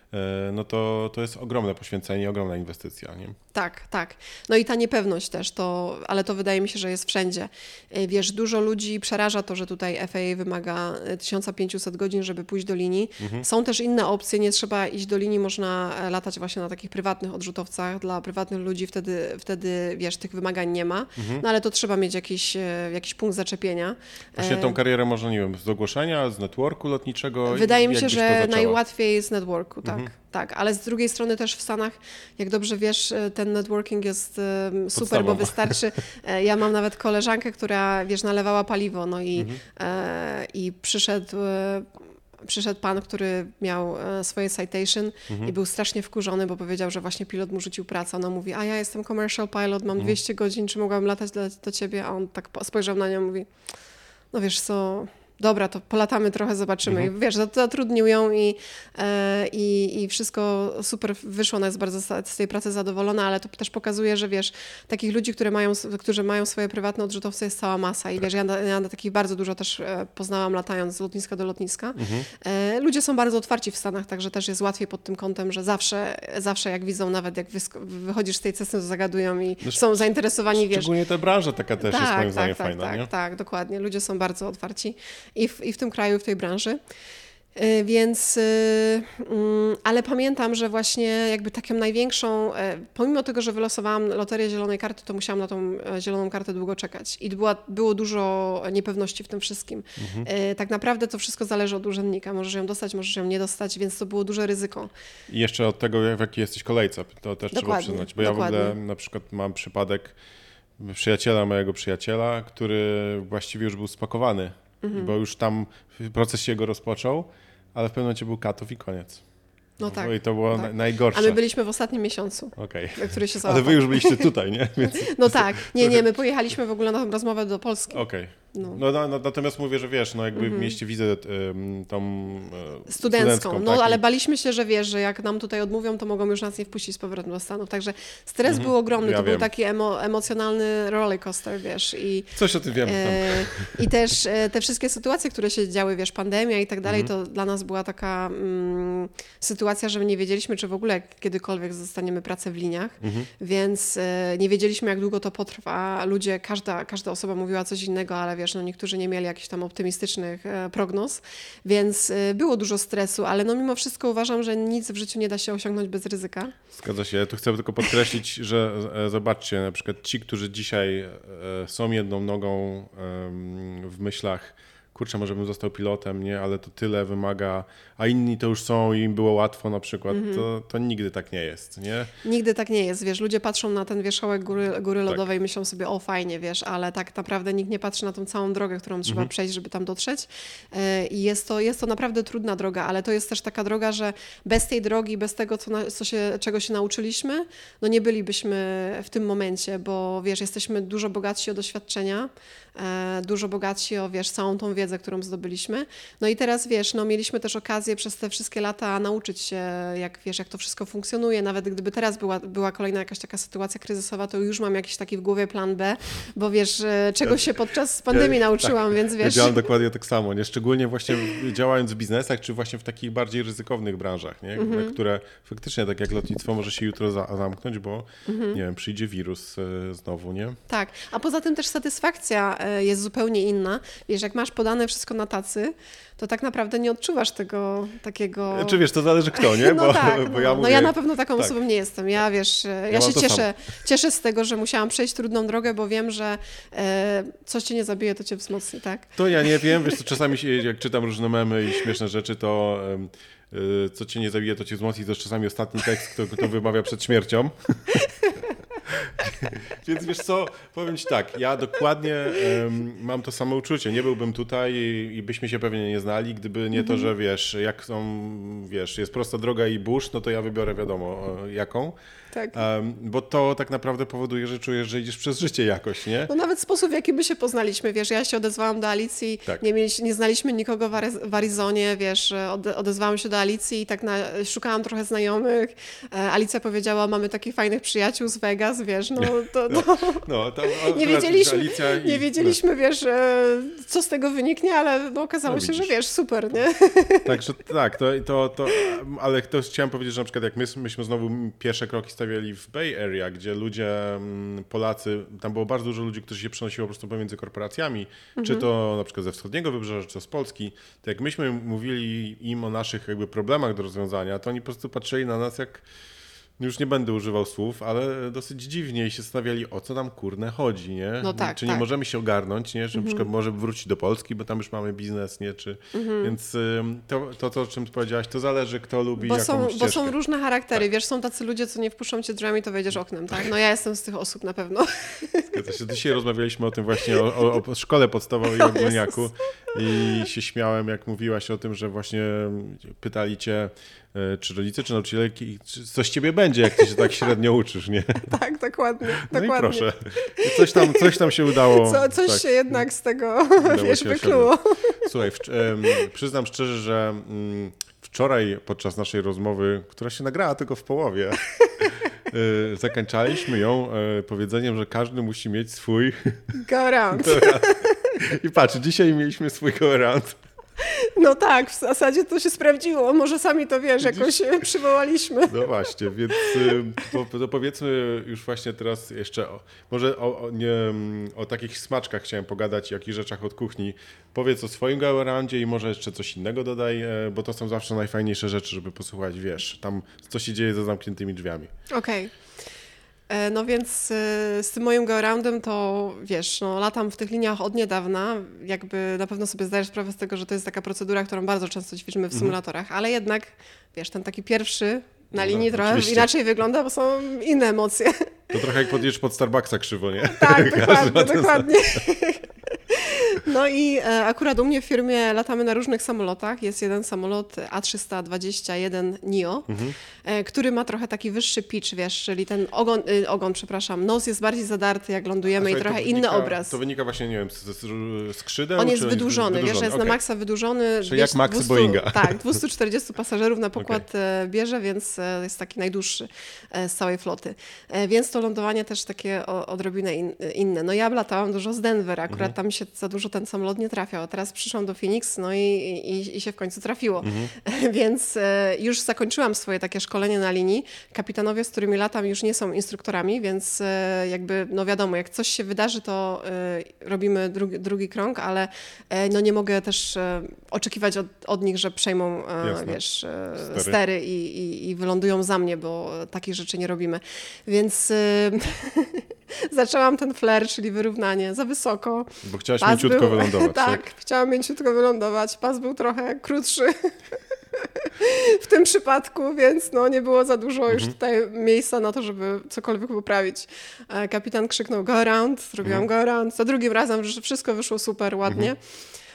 no to, to jest ogromne poświęcenie, ogromna inwestycja. Nie? Tak, tak. No i ta niepewność też, to, ale to wydaje mi się, że jest wszędzie. Wiesz, dużo ludzi przeraża to, że tutaj F A A wymaga tysiąc pięćset godzin, żeby pójść do linii. Mhm. Są też inne opcje, nie trzeba iść do linii, można latać właśnie na takich prywatnych odrzutowcach dla prywatnych ludzi, wtedy, wtedy wiesz, tych wymagań nie ma, mhm. no ale to trzeba mieć jakiś, jakiś punkt zaczepienia. Właśnie tą karierę można, nie wiem, z ogłoszenia, z networku lotniczego? Wydaje mi się, że najłatwiej z networku, tak. Mhm. Tak, ale z drugiej strony też w Stanach, jak dobrze wiesz, ten networking jest um, super, Podstawą. Bo wystarczy. Ja mam nawet koleżankę, która, wiesz, nalewała paliwo, no i, mhm. e, i przyszedł, e, przyszedł pan, który miał e, swoje citation mhm. i był strasznie wkurzony, bo powiedział, że właśnie pilot mu rzucił pracę. Ona mówi, a ja jestem commercial pilot, mam mhm. dwieście godzin, czy mogłabym latać do, do ciebie? A on tak spojrzał na nią i mówi, no wiesz co... Dobra, to polatamy trochę, zobaczymy. Mhm. I wiesz, zatrudnił ją i, e, i, i wszystko super wyszło. Ona jest bardzo z tej pracy zadowolona, ale to też pokazuje, że wiesz, takich ludzi, które mają, którzy mają swoje prywatne odrzutowce jest cała masa. I tak. wiesz, ja, ja takich bardzo dużo też poznałam latając z lotniska do lotniska. Mhm. E, ludzie są bardzo otwarci w Stanach, także też jest łatwiej pod tym kątem, że zawsze, zawsze jak widzą, nawet jak wychodzisz z tej Cessny, to zagadują i no, są zainteresowani, wiesz. Szczególnie ta branża taka też tak, jest moim tak, zdaniem tak, fajna, tak, nie? Tak, dokładnie. Ludzie są bardzo otwarci. I w, i w tym kraju, i w tej branży. Więc, ale pamiętam, że właśnie jakby taką największą, pomimo tego, że wylosowałam loterię zielonej karty, to musiałam na tą zieloną kartę długo czekać i była, było dużo niepewności w tym wszystkim. Mhm. Tak naprawdę to wszystko zależy od urzędnika. Możesz ją dostać, możesz ją nie dostać, więc to było duże ryzyko. I jeszcze od tego, w jakiej jesteś kolejce, to też dokładnie, trzeba przyznać, bo dokładnie. ja w ogóle na przykład mam przypadek przyjaciela mojego przyjaciela, który właściwie już był spakowany. Mhm. Bo już tam proces się go rozpoczął, ale w pewnym momencie był cut-off i koniec. No tak. I to było tak. najgorsze. A my byliśmy w ostatnim miesiącu, okay. który się załapał. Ale wy już byliście tutaj, nie? Więc... No tak. Nie, nie, my pojechaliśmy w ogóle na tę rozmowę do Polski. Okej. Okay. No. No, no, no, natomiast mówię, że wiesz, no jakby mm-hmm. w mieście widzę um, tą um, studencką, studencką no tak? ale baliśmy się, że wiesz, że jak nam tutaj odmówią, to mogą już nas nie wpuścić z powrotem do Stanów, także stres mm-hmm. był ogromny, ja to wiem. był taki emo, emocjonalny rollercoaster, wiesz. I, coś o tym wiem. E, I też e, te wszystkie sytuacje, które się działy, wiesz, pandemia i tak dalej, mm-hmm. to dla nas była taka mm, sytuacja, że my nie wiedzieliśmy, czy w ogóle kiedykolwiek zostaniemy pracę w liniach, mm-hmm. więc e, nie wiedzieliśmy, jak długo to potrwa. Ludzie, każda, każda osoba mówiła coś innego, ale wiesz, no niektórzy nie mieli jakichś tam optymistycznych e, prognoz, więc e, było dużo stresu, ale no mimo wszystko uważam, że nic w życiu nie da się osiągnąć bez ryzyka. Zgadza się. Tu chcę tylko podkreślić, że e, zobaczcie, na przykład ci, którzy dzisiaj e, są jedną nogą e, w myślach, kurczę, może bym został pilotem, nie, ale to tyle wymaga, a inni to już są i im było łatwo na przykład, mm-hmm. to, to nigdy tak nie jest, nie? Nigdy tak nie jest, wiesz, ludzie patrzą na ten wierzchołek góry, góry lodowej tak. i myślą sobie, o fajnie, wiesz, ale tak naprawdę nikt nie patrzy na tą całą drogę, którą trzeba mm-hmm. przejść, żeby tam dotrzeć i jest to, jest to naprawdę trudna droga, ale to jest też taka droga, że bez tej drogi, bez tego, co, na, co się, czego się nauczyliśmy, no nie bylibyśmy w tym momencie, bo wiesz, jesteśmy dużo bogatsi o doświadczenia, dużo bogatsi o, wiesz, całą tą wiedzę, którą zdobyliśmy. No i teraz, wiesz, no mieliśmy też okazję przez te wszystkie lata nauczyć się, jak, wiesz, jak to wszystko funkcjonuje. Nawet gdyby teraz była, była kolejna jakaś taka sytuacja kryzysowa, to już mam jakiś taki w głowie plan B, bo wiesz, czego się podczas pandemii ja, nauczyłam, tak, więc wiesz... Ja działam dokładnie tak samo, nie? Szczególnie właśnie działając w biznesach, czy właśnie w takich bardziej ryzykownych branżach, nie? Mm-hmm. Które faktycznie, tak jak lotnictwo, może się jutro za- zamknąć, bo, mm-hmm. nie wiem, przyjdzie wirus y, znowu, nie? Tak, a poza tym też satysfakcja y, jest zupełnie inna. Wiesz, jak masz podane wszystko na tacy, to tak naprawdę nie odczuwasz tego takiego... Czy wiesz, to zależy kto, nie? Bo, no tak, bo no, ja mówię... no ja na pewno taką tak. osobą nie jestem. Ja wiesz, ja, ja się cieszę, cieszę z tego, że musiałam przejść trudną drogę, bo wiem, że e, coś cię nie zabije, to cię wzmocni, tak? To ja nie wiem, wiesz, to czasami się, jak czytam różne memy i śmieszne rzeczy, to e, co cię nie zabije, to cię wzmocni, to jest czasami ostatni tekst, kto, kto wymawia przed śmiercią. Więc wiesz co, powiem ci tak, ja dokładnie um, mam to samo uczucie. Nie byłbym tutaj i, i byśmy się pewnie nie znali, gdyby nie to, że wiesz, jak są, wiesz, jest prosta droga i burz, no to ja wybiorę wiadomo jaką. Tak. Um, bo to tak naprawdę powoduje, że czujesz, że idziesz przez życie jakoś, nie? No nawet sposób, w jaki my się poznaliśmy, wiesz, ja się odezwałam do Alicji, Tak. nie, mieliśmy, nie znaliśmy nikogo w, Ary- w Arizonie, wiesz, ode, odezwałam się do Alicji i tak na, szukałam trochę znajomych. E, Alicja powiedziała, mamy takich fajnych przyjaciół z Vegas, wiesz, no to... No, no. no, to Nie wiedzieliśmy, i, nie wiedzieliśmy, wiesz, e, co z tego wyniknie, ale no, okazało No, się, że widzisz. wiesz, super, nie? Także tak, to, to, to, ale to chciałem powiedzieć, że na przykład jak my, myśmy znowu pierwsze kroki stawiali w Bay Area, gdzie ludzie, mm, Polacy, tam było bardzo dużo ludzi, którzy się przenosiło po prostu pomiędzy korporacjami, mhm. czy to na przykład ze wschodniego wybrzeża, czy to z Polski, to jak myśmy mówili im o naszych jakby problemach do rozwiązania, to oni po prostu patrzyli na nas jak, już nie będę używał słów, ale dosyć dziwnie i się zastanawiali, o co nam kurne chodzi, nie? No tak, czy tak. nie możemy się ogarnąć, nie? Czy mhm. na przykład może wrócić do Polski, bo tam już mamy biznes, nie? Czy... Mhm. Więc ym, to, to, to, o czym ty powiedziałaś, to zależy, kto lubi bo jaką są, ścieżkę. Bo są różne charaktery, Tak. wiesz, są tacy ludzie, co nie wpuszczą cię drzwiami, to wejdziesz oknem, tak? No ja jestem z tych osób na pewno. Zgadza się. Dzisiaj rozmawialiśmy o tym właśnie, o, o, o szkole podstawowej i ogólniaku i się śmiałem, jak mówiłaś o tym, że właśnie pytali cię, czy rodzice, czy nauczyciele, czy coś z ciebie będzie, jak ty się tak średnio uczysz, nie? Tak, dokładnie, No dokładnie. i proszę. Coś tam, coś tam się udało. Co, coś tak, się jednak z tego, wiesz, się wykluło. Słuchaj, w, um, przyznam szczerze, że um, wczoraj podczas naszej rozmowy, która się nagrała tylko w połowie, y, zakończaliśmy ją y, powiedzeniem, że każdy musi mieć swój Go around. I patrz, dzisiaj mieliśmy swój go around. No tak, w zasadzie to się sprawdziło. Może sami to wiesz, jakoś przywołaliśmy. No właśnie, więc y, to, to powiedzmy już właśnie teraz jeszcze o, może o, o, nie, o takich smaczkach chciałem pogadać, jakich rzeczach od kuchni. Powiedz o swoim go aroundzie i może jeszcze coś innego dodaj, bo to są zawsze najfajniejsze rzeczy, żeby posłuchać, wiesz, tam co się dzieje za zamkniętymi drzwiami. Okej. Okay. No więc z tym moim go-aroundem to wiesz, no latam w tych liniach od niedawna, jakby na pewno sobie zdajesz sprawę z tego, że to jest taka procedura, którą bardzo często ćwiczymy w symulatorach, mhm. ale jednak wiesz, ten taki pierwszy na linii no, trochę oczywiście. Inaczej wygląda, bo są inne emocje. To trochę jak podjedziesz pod Starbucksa krzywo, nie? Tak, dokładnie, dokładnie. No i e, akurat u mnie w firmie latamy na różnych samolotach. Jest jeden samolot A trzysta dwadzieścia jeden neo, mhm. e, który ma trochę taki wyższy pitch, wiesz, czyli ten ogon, y, ogon, przepraszam, nos jest bardziej zadarty, jak lądujemy i trochę wynika, inny obraz. To wynika właśnie, nie wiem, z, z skrzydeł? On jest czy wydłużony, wydłużony, wiesz, jest okay. na maksa wydłużony. Czyli jak Max dwieście, Boeinga. Tak, dwieście czterdzieści pasażerów na pokład okay. bierze, więc jest taki najdłuższy z całej floty. Więc to lądowanie też takie odrobinę in, inne. No ja latałam dużo z Denver, akurat mhm. tam się za dużo ten samolot nie trafiał, a teraz przyszłam do Phoenix, no i, i, i się w końcu trafiło. Mhm. Więc e, już zakończyłam swoje takie szkolenie na linii. Kapitanowie, z którymi latam, już nie są instruktorami, więc e, jakby, no wiadomo, jak coś się wydarzy, to e, robimy drugi, drugi krąg, ale e, no nie mogę też e, oczekiwać od, od nich, że przejmą e, wiesz, e, stery, stery i, i, i wylądują za mnie, bo takich rzeczy nie robimy. Więc e, zaczęłam ten flair, czyli wyrównanie za wysoko. Bo chciałaś pas mięciutko był, wylądować. Tak, tak, chciałam mięciutko wylądować. Pas był trochę krótszy w tym przypadku, więc no nie było za dużo mhm. już tutaj miejsca na to, żeby cokolwiek poprawić. Kapitan krzyknął go around, zrobiłam mhm. go around. Za drugim razem, że wszystko wyszło super ładnie. Mhm.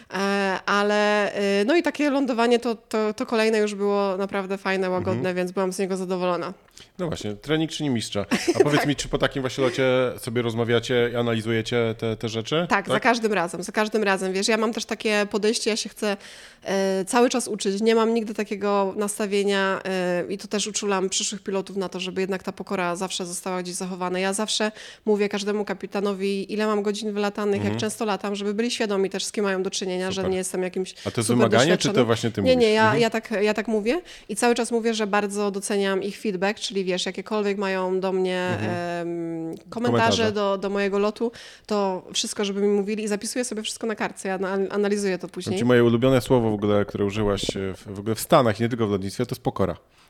Ale no i takie lądowanie to, to, to kolejne już było naprawdę fajne, łagodne, mhm. więc byłam z niego zadowolona. No właśnie, trening czyni mistrza. A powiedz tak. mi, czy po takim właśnie locie sobie rozmawiacie i analizujecie te, te rzeczy? Tak, tak, za każdym razem, za każdym razem. Wiesz, ja mam też takie podejście, ja się chcę e, cały czas uczyć. Nie mam nigdy takiego nastawienia e, i to też uczulam przyszłych pilotów na to, żeby jednak ta pokora zawsze została gdzieś zachowana. Ja zawsze mówię każdemu kapitanowi, ile mam godzin wylatanych, mhm. jak często latam, żeby byli świadomi też, z kim mają do czynienia, super. Że nie jestem jakimś A to jest wymaganie, czy to właśnie ty nie, mówisz? Nie, ja, mhm. ja, tak, ja tak mówię i cały czas mówię, że bardzo doceniam ich feedback, czyli wiesz, jakiekolwiek mają do mnie mhm. em, komentarze, komentarze. Do, do mojego lotu, to wszystko, żeby mi mówili i zapisuję sobie wszystko na kartce, ja analizuję to później. Znaczy moje ulubione słowo w ogóle, które użyłaś w, w ogóle w Stanach i nie tylko w lotnictwie, to jest pokora.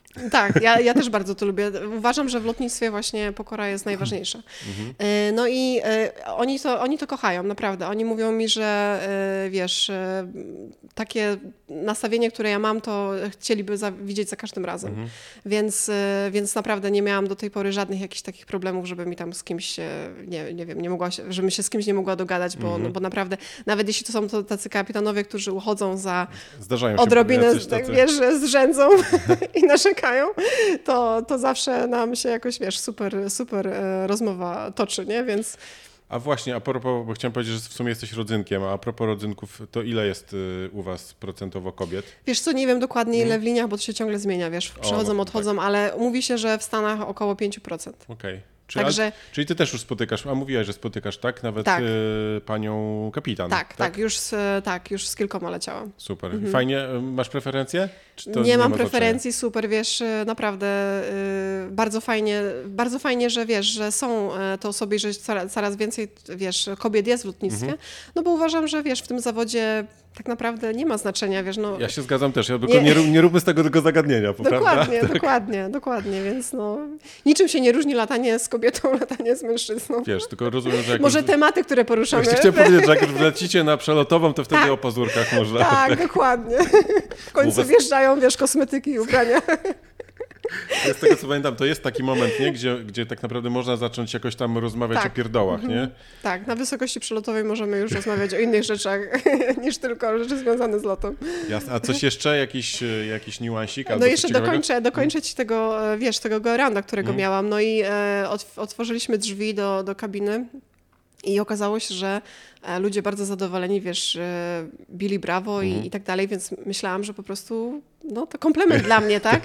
Tak, ja, ja też bardzo to lubię. Uważam, że w lotnictwie właśnie pokora jest najważniejsza. Mhm. No i oni to, oni to kochają, naprawdę. Oni mówią mi, że wiesz, takie nastawienie, które ja mam, to chcieliby za, widzieć za każdym razem. Mhm. Więc, więc naprawdę nie miałam do tej pory żadnych jakichś takich problemów, żeby mi tam z kimś, nie, nie wiem, nie mogła się, żebym się z kimś nie mogła dogadać, bo, mhm. no, bo naprawdę, nawet jeśli to są to tacy kapitanowie, którzy uchodzą za Zdarzają się odrobinę, tak, wiesz, zrzędzą i narzekają, to, to zawsze nam się jakoś, wiesz, super, super rozmowa toczy, nie? Więc... A właśnie, a propos, bo chciałem powiedzieć, że w sumie jesteś rodzynkiem, a, a propos rodzynków, to ile jest u was procentowo kobiet? Wiesz co, nie wiem dokładnie ile w liniach, bo to się ciągle zmienia, wiesz, przychodzą, o, no, odchodzą, tak. Ale mówi się, że w Stanach około pięć procent. Okej. Okay. Czyli, Także... czyli ty też już spotykasz, a mówiłaś, że spotykasz, tak? Nawet tak. Y, panią kapitan. Tak, tak, tak, już z, tak, już z kilkoma leciałam. Super. Mhm. Fajnie. Masz preferencje? Czy to nie, nie mam ma preferencji, znaczenia? Super, wiesz, naprawdę y, bardzo fajnie, bardzo fajnie, że wiesz, że są te osoby, że coraz, coraz więcej, wiesz, kobiet jest w lotnictwie, mhm. no bo uważam, że wiesz, w tym zawodzie tak naprawdę nie ma znaczenia, wiesz, no... Ja się zgadzam też, ja tylko nie, nie, nie róbmy z tego tylko zagadnienia, dokładnie, prawda? Tak. Dokładnie, dokładnie, więc no... Niczym się nie różni latanie z kobietą, latanie z mężczyzną. Wiesz, tylko rozumiem, że jak Może już... tematy, które poruszamy... Właśnie chciałem powiedzieć, że jak już wlecicie na przelotową, to wtedy tak. o pazurkach można... Tak, dokładnie. W końcu was... wjeżdżają, wiesz, kosmetyki i ubrania. Z tego co pamiętam, to jest taki moment, nie? Gdzie, gdzie tak naprawdę można zacząć jakoś tam rozmawiać tak. o pierdołach, nie? Mhm. Tak, na wysokości przelotowej możemy już rozmawiać o innych rzeczach niż tylko rzeczy związane z lotem. Jasne. A coś jeszcze? Jakiś, jakiś niuansik? No jeszcze dokończę, dokończę ci tego, wiesz, tego go-arounda, którego mm. miałam. No i e, otworzyliśmy drzwi do, do kabiny. I okazało się, że ludzie bardzo zadowoleni, wiesz, bili brawo i, mm. i tak dalej, więc myślałam, że po prostu, no to komplement dla mnie, tak?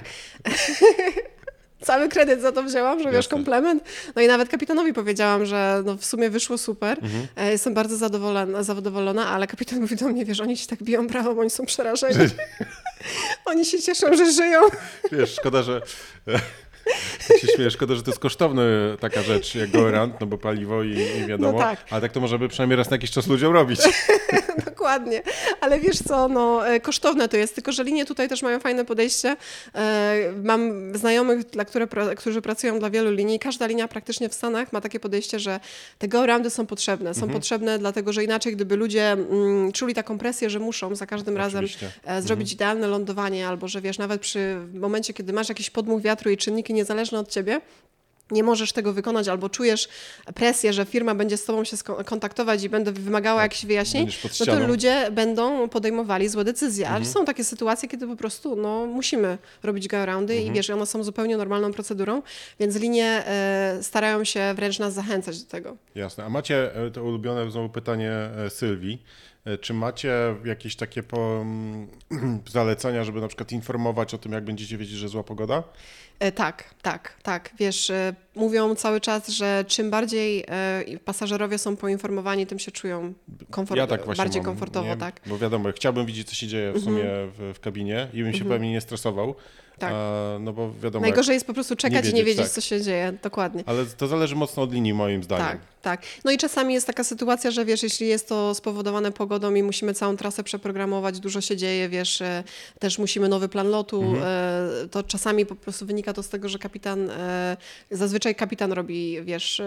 Cały kredyt za to wzięłam, że Jasne. wiesz, komplement. No i nawet kapitanowi powiedziałam, że no w sumie wyszło super. Mm-hmm. Jestem bardzo zadowolona, zadowolona, ale kapitan mówi do mnie, wiesz, oni ci tak biją brawo, bo oni są przerażeni. Oni się cieszą, że żyją. Wiesz, szkoda, że... Ja się śmieję, szkoda, że to jest kosztowna taka rzecz jak go-around, no bo paliwo i, i wiadomo, no tak. Ale tak to może by przynajmniej raz na jakiś czas ludziom robić. Dokładnie, ale wiesz co, no kosztowne to jest, tylko że linie tutaj też mają fajne podejście. Mam znajomych, dla które, którzy pracują dla wielu linii. Każda linia praktycznie w Stanach ma takie podejście, że te go-aroundy są potrzebne. Są mhm. potrzebne dlatego, że inaczej gdyby ludzie mm, czuli taką presję, że muszą za każdym Oczywiście. razem zrobić mhm. idealne lądowanie, albo że wiesz, nawet przy momencie, kiedy masz jakiś podmuch wiatru i czynniki niezależne od ciebie, nie możesz tego wykonać albo czujesz presję, że firma będzie z tobą się kontaktować i będzie wymagała tak, jakichś wyjaśnień, no to ludzie będą podejmowali złe decyzje. Mhm. Ale są takie sytuacje, kiedy po prostu no, musimy robić go-aroundy mhm. i wiesz, one są zupełnie normalną procedurą, więc linie e, starają się wręcz nas zachęcać do tego. Jasne. A macie to ulubione znowu pytanie Sylwii. Czy macie jakieś takie po, zalecenia, żeby na przykład informować o tym, jak będziecie wiedzieć, że zła pogoda? E, tak, tak, tak. Wiesz, e, mówią cały czas, że czym bardziej e, pasażerowie są poinformowani, tym się czują komfort- ja tak bardziej mam, komfortowo. Nie? Tak? Bo wiadomo, chciałbym widzieć, co się dzieje w sumie mm-hmm. w, w kabinie i bym się mm-hmm. pewnie nie stresował. Tak. A, no bo wiadomo, najgorzej jest po prostu czekać nie wiedzieć, i nie wiedzieć, tak. co się dzieje. Dokładnie. Ale to zależy mocno od linii, moim zdaniem. Tak, tak. No i czasami jest taka sytuacja, że wiesz, jeśli jest to spowodowane pogodą i musimy całą trasę przeprogramować, dużo się dzieje, wiesz, też musimy nowy plan lotu, mhm. to czasami po prostu wynika to z tego, że kapitan, zazwyczaj kapitan robi, wiesz,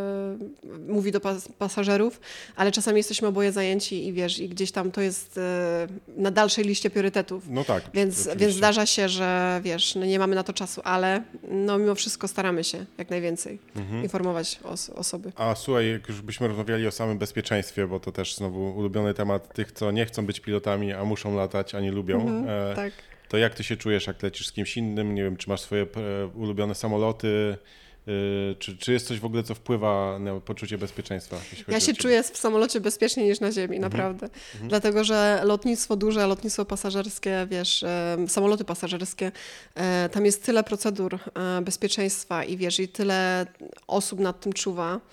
mówi do pas- pasażerów, ale czasami jesteśmy oboje zajęci i wiesz, i gdzieś tam to jest na dalszej liście priorytetów. No tak. Więc, więc zdarza się, że wiesz, no nie mamy na to czasu, ale no mimo wszystko staramy się jak najwięcej mhm. informować os- osoby. A słuchaj, jak już byśmy rozmawiali o samym bezpieczeństwie, bo to też znowu ulubiony temat tych, co nie chcą być pilotami, a muszą latać, a nie lubią. Mhm, e, tak. To jak ty się czujesz, jak lecisz z kimś innym? Nie wiem, czy masz swoje e, ulubione samoloty? Yy, czy, czy jest coś w ogóle, co wpływa na poczucie bezpieczeństwa? Ja się czuję w samolocie bezpieczniej niż na ziemi, mhm. naprawdę. Mhm. Dlatego, że lotnictwo duże, lotnictwo pasażerskie, wiesz, e, samoloty pasażerskie, e, tam jest tyle procedur e, bezpieczeństwa i wiesz, i tyle osób nad tym czuwa,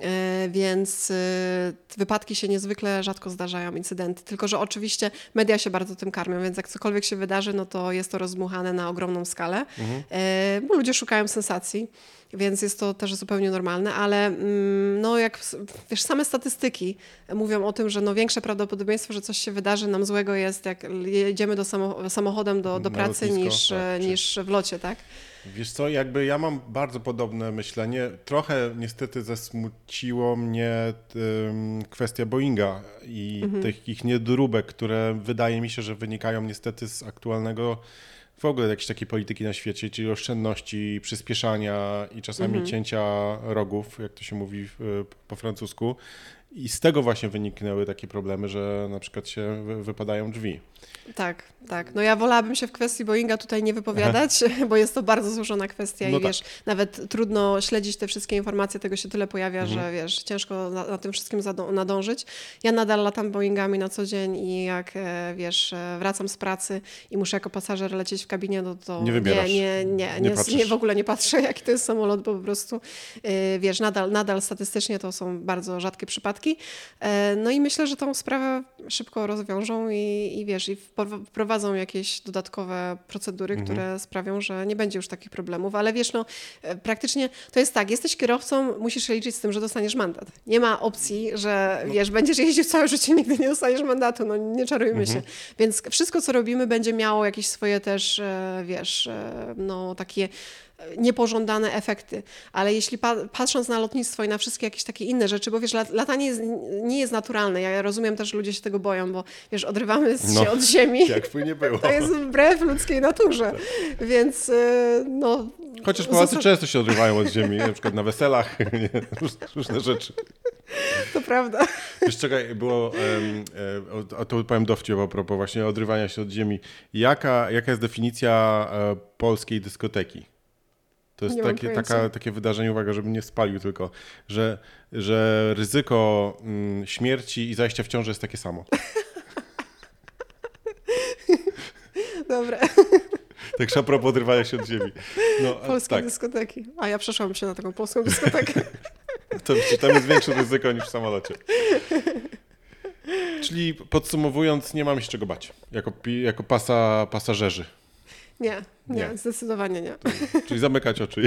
więc wypadki się niezwykle rzadko zdarzają, incydenty. Tylko że oczywiście media się bardzo tym karmią, więc jak cokolwiek się wydarzy, no to jest to rozdmuchane na ogromną skalę, mhm. bo ludzie szukają sensacji. Więc jest to też zupełnie normalne, ale no jak wiesz, same statystyki mówią o tym, że no większe prawdopodobieństwo, że coś się wydarzy nam złego jest, jak jedziemy do samo, samochodem do, do pracy lotnisko, niż, tak, niż w locie, tak? Wiesz co, jakby ja mam bardzo podobne myślenie. Trochę niestety zasmuciło mnie um, kwestia Boeinga i mhm. tych ich niedoróbek, które wydaje mi się, że wynikają niestety z aktualnego w ogóle jakiejś takiej polityki na świecie, czyli oszczędności, przyspieszania i czasami mhm. cięcia rogów, jak to się mówi po francusku. I z tego właśnie wyniknęły takie problemy, że na przykład się wypadają drzwi. Tak, tak. No ja wolałabym się w kwestii Boeinga tutaj nie wypowiadać, bo jest to bardzo złożona kwestia no i wiesz, tak. nawet trudno śledzić te wszystkie informacje, tego się tyle pojawia, mhm. że wiesz, ciężko na, na tym wszystkim nadążyć. Ja nadal latam Boeingami na co dzień i jak wiesz, wracam z pracy i muszę jako pasażer lecieć w kabinie, no to nie wybierasz. Nie, nie, nie, nie, nie, nie w ogóle nie patrzę, jaki to jest samolot, bo po prostu wiesz, nadal, nadal statystycznie to są bardzo rzadkie przypadki. No i myślę, że tą sprawę szybko rozwiążą i, i wiesz, i wprowadzą jakieś dodatkowe procedury, mhm. które sprawią, że nie będzie już takich problemów, ale wiesz, no praktycznie to jest tak, jesteś kierowcą, musisz się liczyć z tym, że dostaniesz mandat. Nie ma opcji, że wiesz, będziesz jeździł całe życie, nigdy nie dostaniesz mandatu, no nie czarujmy mhm. się. Więc wszystko, co robimy, będzie miało jakieś swoje też, wiesz, no takie niepożądane efekty, ale jeśli pa- patrząc na lotnictwo i na wszystkie jakieś takie inne rzeczy, bo wiesz, lat- latanie jest, nie jest naturalne, ja rozumiem też, że ludzie się tego boją, bo wiesz, odrywamy się no, od ziemi, jakby nie było. To jest wbrew ludzkiej naturze, więc no... Chociaż Polacy zasad... często się odrywają od ziemi, na przykład na weselach, nie, różne rzeczy. To prawda. Wiesz, czekaj, było, e, e, to powiem dowcip a propos właśnie odrywania się od ziemi. Jaka, jaka jest definicja e, polskiej dyskoteki? To jest takie, taka, takie wydarzenie, uwaga, żebym nie spalił tylko, że, że ryzyko mm, śmierci i zajścia w ciążę jest takie samo. Dobra. Tak a propos odrywania się od ziemi. No, Polskie tak. dyskoteki. A ja przeszłam się na taką polską dyskotekę. To, tam jest większe ryzyko niż w samolocie. Czyli podsumowując, nie mamy się czego bać, jako, jako pasa, pasażerzy. Nie, nie, nie, zdecydowanie nie. Czyli zamykać oczy.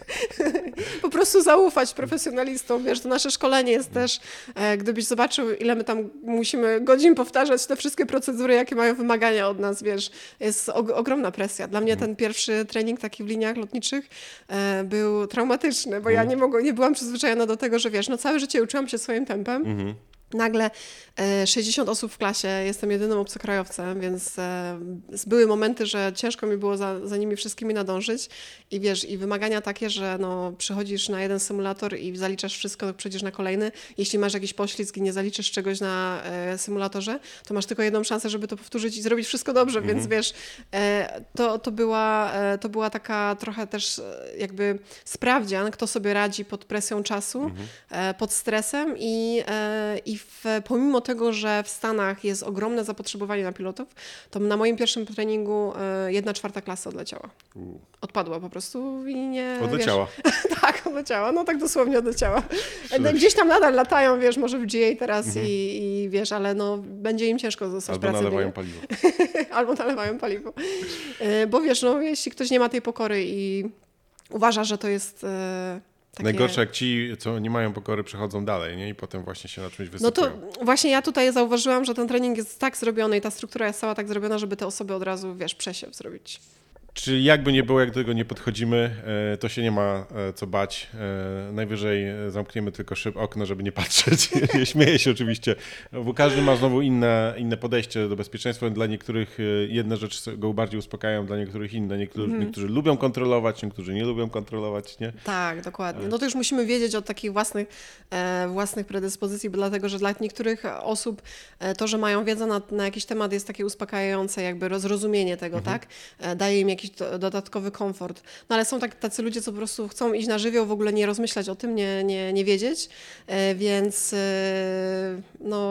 Po prostu zaufać profesjonalistom. Wiesz, to nasze szkolenie jest też, e, gdybyś zobaczył, ile my tam musimy godzin powtarzać te wszystkie procedury, jakie mają wymagania od nas, wiesz, jest o- ogromna presja. Dla mnie ten pierwszy trening taki w liniach lotniczych e, był traumatyczny, bo ja nie mogłam, nie byłam przyzwyczajona do tego, że wiesz, no całe życie uczyłam się swoim tempem. Mhm. Nagle e, sześćdziesiąt osób w klasie, jestem jedynym obcokrajowcem, więc e, były momenty, że ciężko mi było za, za nimi wszystkimi nadążyć i wiesz, i wymagania takie, że no, przychodzisz na jeden symulator i zaliczasz wszystko, przejdziesz na kolejny. Jeśli masz jakiś poślizg i nie zaliczysz czegoś na e, symulatorze, to masz tylko jedną szansę, żeby to powtórzyć i zrobić wszystko dobrze, mhm. więc wiesz, e, to, to, była, e, to była taka trochę też e, jakby sprawdzian, kto sobie radzi pod presją czasu, mhm. e, pod stresem i, e, i W, pomimo tego, że w Stanach jest ogromne zapotrzebowanie na pilotów, to na moim pierwszym treningu y, jedna czwarta klasy odleciała. U. Odpadła po prostu i nie... Odleciała? Wiesz, tak, odleciała. No tak dosłownie odleciała. Gdzieś tam nadal latają, wiesz, może w G A teraz mhm. i, i wiesz, ale no będzie im ciężko zostać pracy. Albo nalewają paliwo. Albo nalewają paliwo. Y, bo wiesz, no jeśli ktoś nie ma tej pokory i uważa, że to jest... Y, Takie... Najgorsze jak ci, co nie mają pokory, przechodzą dalej, nie? I potem właśnie się na czymś wysypują. No to właśnie ja tutaj zauważyłam, że ten trening jest tak zrobiony i ta struktura jest cała tak zrobiona, żeby te osoby od razu, wiesz, przesiew zrobić. Czyli jakby nie było, jak do tego nie podchodzimy, to się nie ma co bać. Najwyżej zamkniemy tylko szyb okno, żeby nie patrzeć. Śmieję się oczywiście, bo każdy ma znowu inne, inne podejście do bezpieczeństwa. Dla niektórych jedne rzeczy go bardziej uspokajają, dla niektórych inne. Niektórzy, mm. niektórzy lubią kontrolować, niektórzy nie lubią kontrolować, nie? Tak, dokładnie. No to już musimy wiedzieć o takich własnych, e, własnych predyspozycji, bo dlatego, że dla niektórych osób e, to, że mają wiedzę na, na jakiś temat jest takie uspokajające, jakby zrozumienie tego, mm-hmm. tak? E, daje im jakiś jakiś do, dodatkowy komfort. No ale są tak, tacy ludzie, co po prostu chcą iść na żywioł, w ogóle nie rozmyślać o tym, nie, nie, nie wiedzieć, e, więc e, no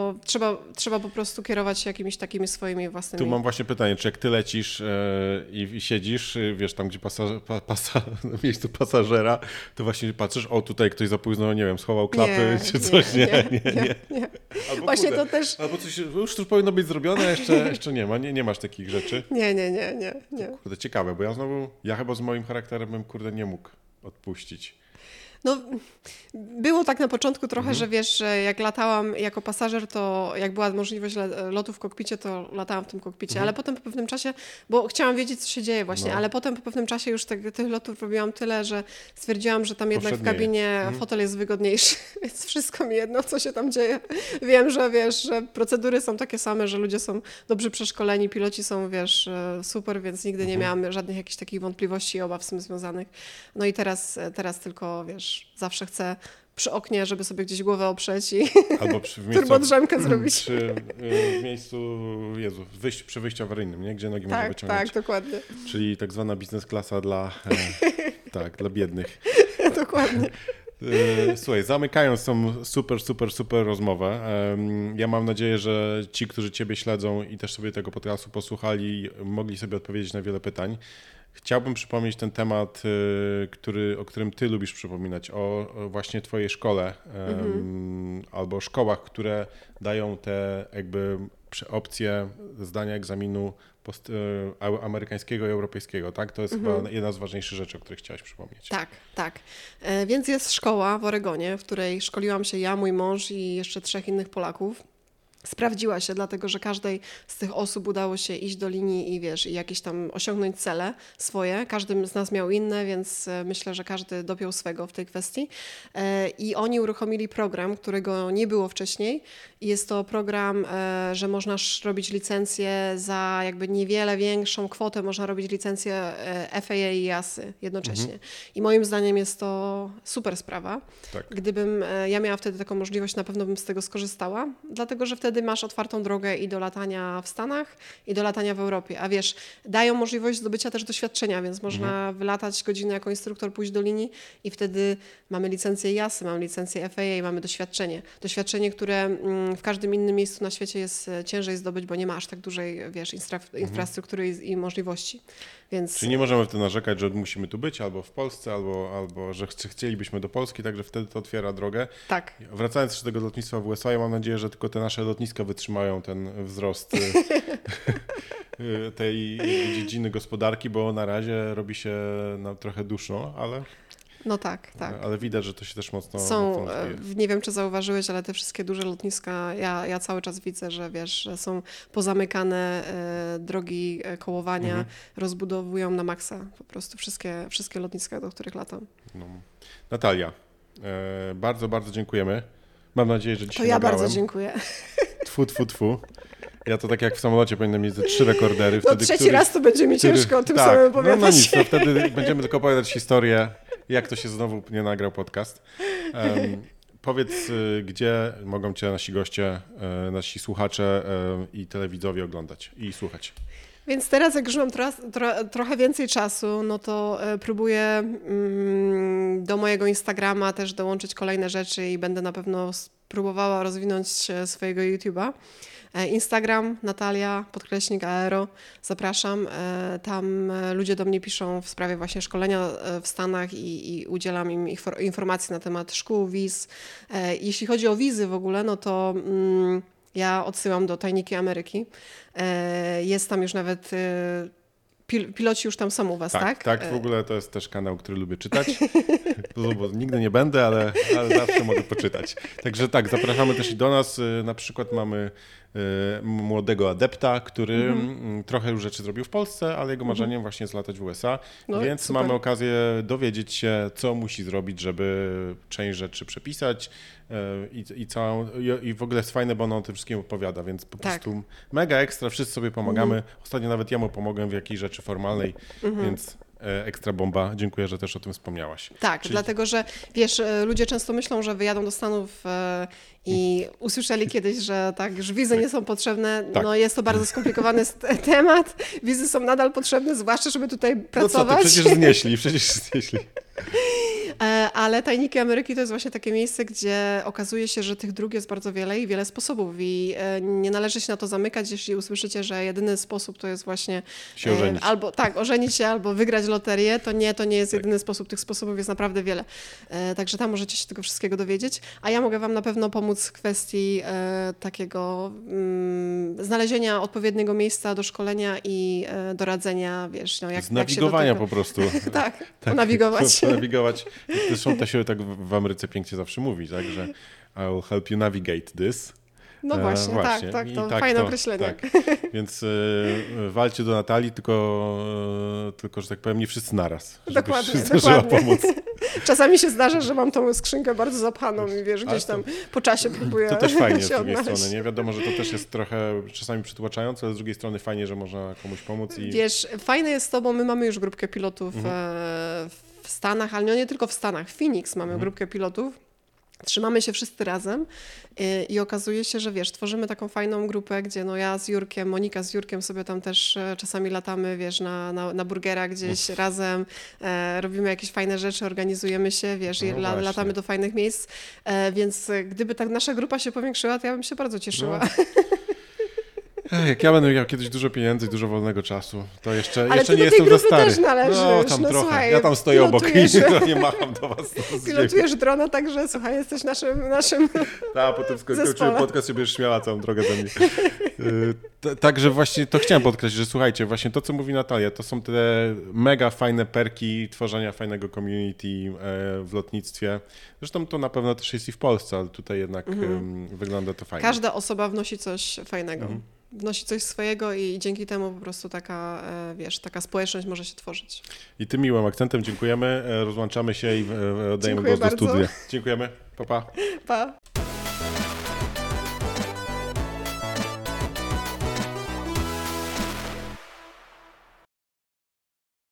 to trzeba, trzeba po prostu kierować się jakimiś takimi swoimi własnymi... Tu mam właśnie pytanie, czy jak ty lecisz e, i, i siedzisz, wiesz, tam gdzie pasaż, pa, pasa, na miejscu pasażera, to właśnie patrzysz, o tutaj ktoś za późno, nie wiem, schował klapy, nie, czy coś, nie, nie, nie. nie, nie, nie. Albo, właśnie kurde, to też... albo coś, już to powinno być zrobione, a jeszcze, jeszcze nie ma, nie, nie masz takich rzeczy. Nie, nie, nie, nie, nie. Kurde, ciekawe, bo ja znowu, ja chyba z moim charakterem bym, kurde, nie mógł odpuścić. No, było tak na początku trochę, Mhm. że wiesz, że jak latałam jako pasażer, to jak była możliwość lotu w kokpicie, to latałam w tym kokpicie, Mhm. ale potem po pewnym czasie, bo chciałam wiedzieć, co się dzieje właśnie, No. ale potem po pewnym czasie już te, tych lotów robiłam tyle, że stwierdziłam, że tam jednak w Powszednieje. kabinie Mhm. fotel jest wygodniejszy, więc wszystko mi jedno, co się tam dzieje. Wiem, że wiesz, że procedury są takie same, że ludzie są dobrze przeszkoleni, piloci są, wiesz, super, więc nigdy nie Mhm. miałam żadnych jakichś takich wątpliwości i obaw z tym związanych. No i teraz, teraz tylko, wiesz, zawsze chcę przy oknie, żeby sobie gdzieś głowę oprzeć i Albo przy, w miejscu, turbodrzemkę zrobić. Przy, y, w miejscu, Jezu, wyjść, przy wyjściu awaryjnym, nie? Gdzie nogi można Tak, wyciągnąć. tak, dokładnie. Czyli tak zwana biznes klasa dla, e, tak, dla biednych. Dokładnie. E, Słuchaj, zamykając tą super, super, super rozmowę, em, ja mam nadzieję, że ci, którzy ciebie śledzą i też sobie tego podcastu posłuchali, mogli sobie odpowiedzieć na wiele pytań. Chciałbym przypomnieć ten temat, y, który, o którym ty lubisz przypominać, o, o właśnie twojej szkole em, Mhm. albo szkołach, które dają te jakby prze- opcje zdania egzaminu post, y, a- amerykańskiego i europejskiego, tak? To jest chyba jedna z ważniejszych rzeczy, o których chciałaś przypomnieć. Tak, tak. E, Więc jest szkoła w Oregonie, w której szkoliłam się ja, mój mąż i jeszcze trzech innych Polaków. Sprawdziła się, dlatego że każdej z tych osób udało się iść do linii i wiesz, i jakieś tam osiągnąć cele swoje. Każdy z nas miał inne, więc e, myślę, że każdy dopiął swego w tej kwestii. E, I oni uruchomili program, którego nie było wcześniej. I jest to program, e, że można sz- robić licencję za jakby niewiele większą kwotę, można robić licencję e, F A A i jasy jednocześnie. I moim zdaniem jest to super sprawa. Tak. Gdybym e, ja miała wtedy taką możliwość, na pewno bym z tego skorzystała, dlatego że wtedy masz otwartą drogę i do latania w Stanach, i do latania w Europie. A wiesz, dają możliwość zdobycia też doświadczenia, więc można Mhm. wylatać godzinę jako instruktor, pójść do linii i wtedy mamy licencję jasy, mamy licencję F A A, mamy doświadczenie. Doświadczenie, które mm, w każdym innym miejscu na świecie jest e, ciężej zdobyć, bo nie ma aż tak dużej, wiesz, infra- infrastruktury i, i możliwości. Więc Czyli nie możemy wtedy narzekać, że musimy tu być albo w Polsce, albo, albo że chci- chcielibyśmy do Polski, także wtedy to otwiera drogę. tak. Wracając jeszcze do tego lotnictwa w U S A, ja mam nadzieję, że tylko te nasze lotniska wytrzymają ten wzrost y, y, tej jakby dziedziny gospodarki, bo na razie robi się no, trochę duszno, ale, No tak, tak. ale widać, że to się też mocno, Są, mocno e, rozwija. w- nie wiem czy zauważyłeś, ale te wszystkie duże lotniska, ja, ja cały czas widzę, że wiesz, że są pozamykane e, drogi e, kołowania, Mhm. rozbudowują na maksa po prostu wszystkie, wszystkie lotniska, do których latam. No. Natalia, e, bardzo, bardzo dziękujemy. Mam nadzieję, że To dzisiaj ja nagrałem. bardzo dziękuję. Tfu, tfu, tfu. Ja to tak jak w samolocie powinienem mieć ze trzy rekordery. No Wtedy, trzeci który- raz to będzie mi który- ciężko o tym tak, samym no, opowiadać. no nic, to wtedy będziemy tylko opowiadać historię, jak to się znowu nie nagrał podcast. Um, powiedz, y, gdzie mogą cię nasi goście, y, nasi słuchacze y, i telewidzowie oglądać i słuchać. Więc teraz, jak już mam tro, tro, trochę więcej czasu, no to e, próbuję mm, do mojego Instagrama też dołączyć kolejne rzeczy i będę na pewno spróbowała rozwinąć e, swojego YouTube'a. E, Instagram, Natalia, podkreśnik Aero, zapraszam. E, Tam e, ludzie do mnie piszą w sprawie właśnie szkolenia e, w Stanach i, i udzielam im infor- informacji na temat szkół, wiz. E, Jeśli chodzi o wizy w ogóle, no to... Mm, ja odsyłam do Tajniki Ameryki. E, Jest tam już nawet, e, pil, piloci już tam są u was, tak? Tak, tak, w E, ogóle to jest też kanał, który lubię czytać, bo, bo nigdy nie będę, ale, ale zawsze mogę poczytać. Także tak, zapraszamy też i do nas. Y, Na przykład mamy y, młodego adepta, który mm, trochę już rzeczy zrobił w Polsce, ale jego marzeniem właśnie jest latać w U S A, No, więc super. mamy okazję dowiedzieć się, co musi zrobić, żeby część rzeczy przepisać y, i, i, całą, i, i w ogóle jest fajne, bo on o tym wszystkim opowiada, więc po Tak. prostu mega ekstra, wszyscy sobie pomagamy. Ostatnio nawet ja mu pomogłem w jakiejś rzeczy formalnej, więc e, ekstra bomba. Dziękuję, że też o tym wspomniałaś. Tak, Czyli- dlatego że wiesz, e, ludzie często myślą, że wyjadą do Stanów e, i usłyszeli kiedyś, że tak, że wizy nie są potrzebne. Tak. No jest to bardzo skomplikowany st- temat. Wizy są nadal potrzebne, zwłaszcza żeby tutaj No co ty, pracować. przecież znieśli, przecież znieśli. Ale Tajniki Ameryki to jest właśnie takie miejsce, gdzie okazuje się, że tych dróg jest bardzo wiele i wiele sposobów i nie należy się na to zamykać, jeśli usłyszycie, że jedyny sposób to jest właśnie się ożenić. albo tak, ożenić się, albo wygrać loterię, to nie, to nie jest jedyny sposób. Tych sposobów jest naprawdę wiele. Także tam możecie się tego wszystkiego dowiedzieć. A ja mogę wam na pewno pomóc w kwestii takiego mm, znalezienia odpowiedniego miejsca do szkolenia i doradzenia, wiesz, no jak, z nawigowania jak się do tego... po prostu. tak, tak, nawigować. nawigować. Zresztą to się tak w Ameryce pięknie zawsze mówi, tak, że I'll help you navigate this. No właśnie, e, właśnie. tak, tak, to tak, fajne to, określenie. Tak. Więc e, walcie do Natalii, tylko, e, tylko, że tak powiem, nie wszyscy naraz. Dokładnie, dokładnie. Pomóc. Czasami się zdarza, że mam tą skrzynkę bardzo zapchaną i wiesz, gdzieś tam to, po czasie próbuję To też fajnie się z drugiej odnaleźć. strony, nie? Wiadomo, że to też jest trochę czasami przytłaczające, ale z drugiej strony fajnie, że można komuś pomóc. I... Wiesz, fajne jest z tobą, my mamy już grupkę pilotów mhm. w Stanach, ale nie tylko w Stanach. W Phoenix mamy mhm. grupkę pilotów. Trzymamy się wszyscy razem i, i okazuje się, że wiesz, tworzymy taką fajną grupę, gdzie no ja z Jurkiem, Monika z Jurkiem sobie tam też e, czasami latamy, wiesz, na, na, na burgera gdzieś Uf. razem, e, robimy jakieś fajne rzeczy, organizujemy się, wiesz, i no la, latamy do fajnych miejsc, e, więc gdyby tak nasza grupa się powiększyła, to ja bym się bardzo cieszyła. No. Jak ja będę miał kiedyś dużo pieniędzy i dużo wolnego czasu, to jeszcze, Ale jeszcze ty nie do tej jestem za grupy stary. Też należysz. No tam no, trochę. Słuchaj, ja tam stoję obok i nie macham do was. Pilotujesz drona, także słuchaj, jesteś naszym naszym A potem skończyłem podcast, się będziesz śmiała całą drogę do mnie. Także właśnie to chciałem podkreślić, że słuchajcie, właśnie to, co mówi Natalia, to są te mega fajne perki tworzenia fajnego community w lotnictwie. Zresztą to na pewno też jest i w Polsce, ale tutaj jednak mhm. wygląda to fajnie. Każda osoba wnosi coś fajnego. Mhm. Wnosi coś swojego i dzięki temu po prostu taka, wiesz, taka społeczność może się tworzyć. I tym miłym akcentem dziękujemy, rozłączamy się i oddajemy głos do studia. Dziękujemy, pa pa. Pa.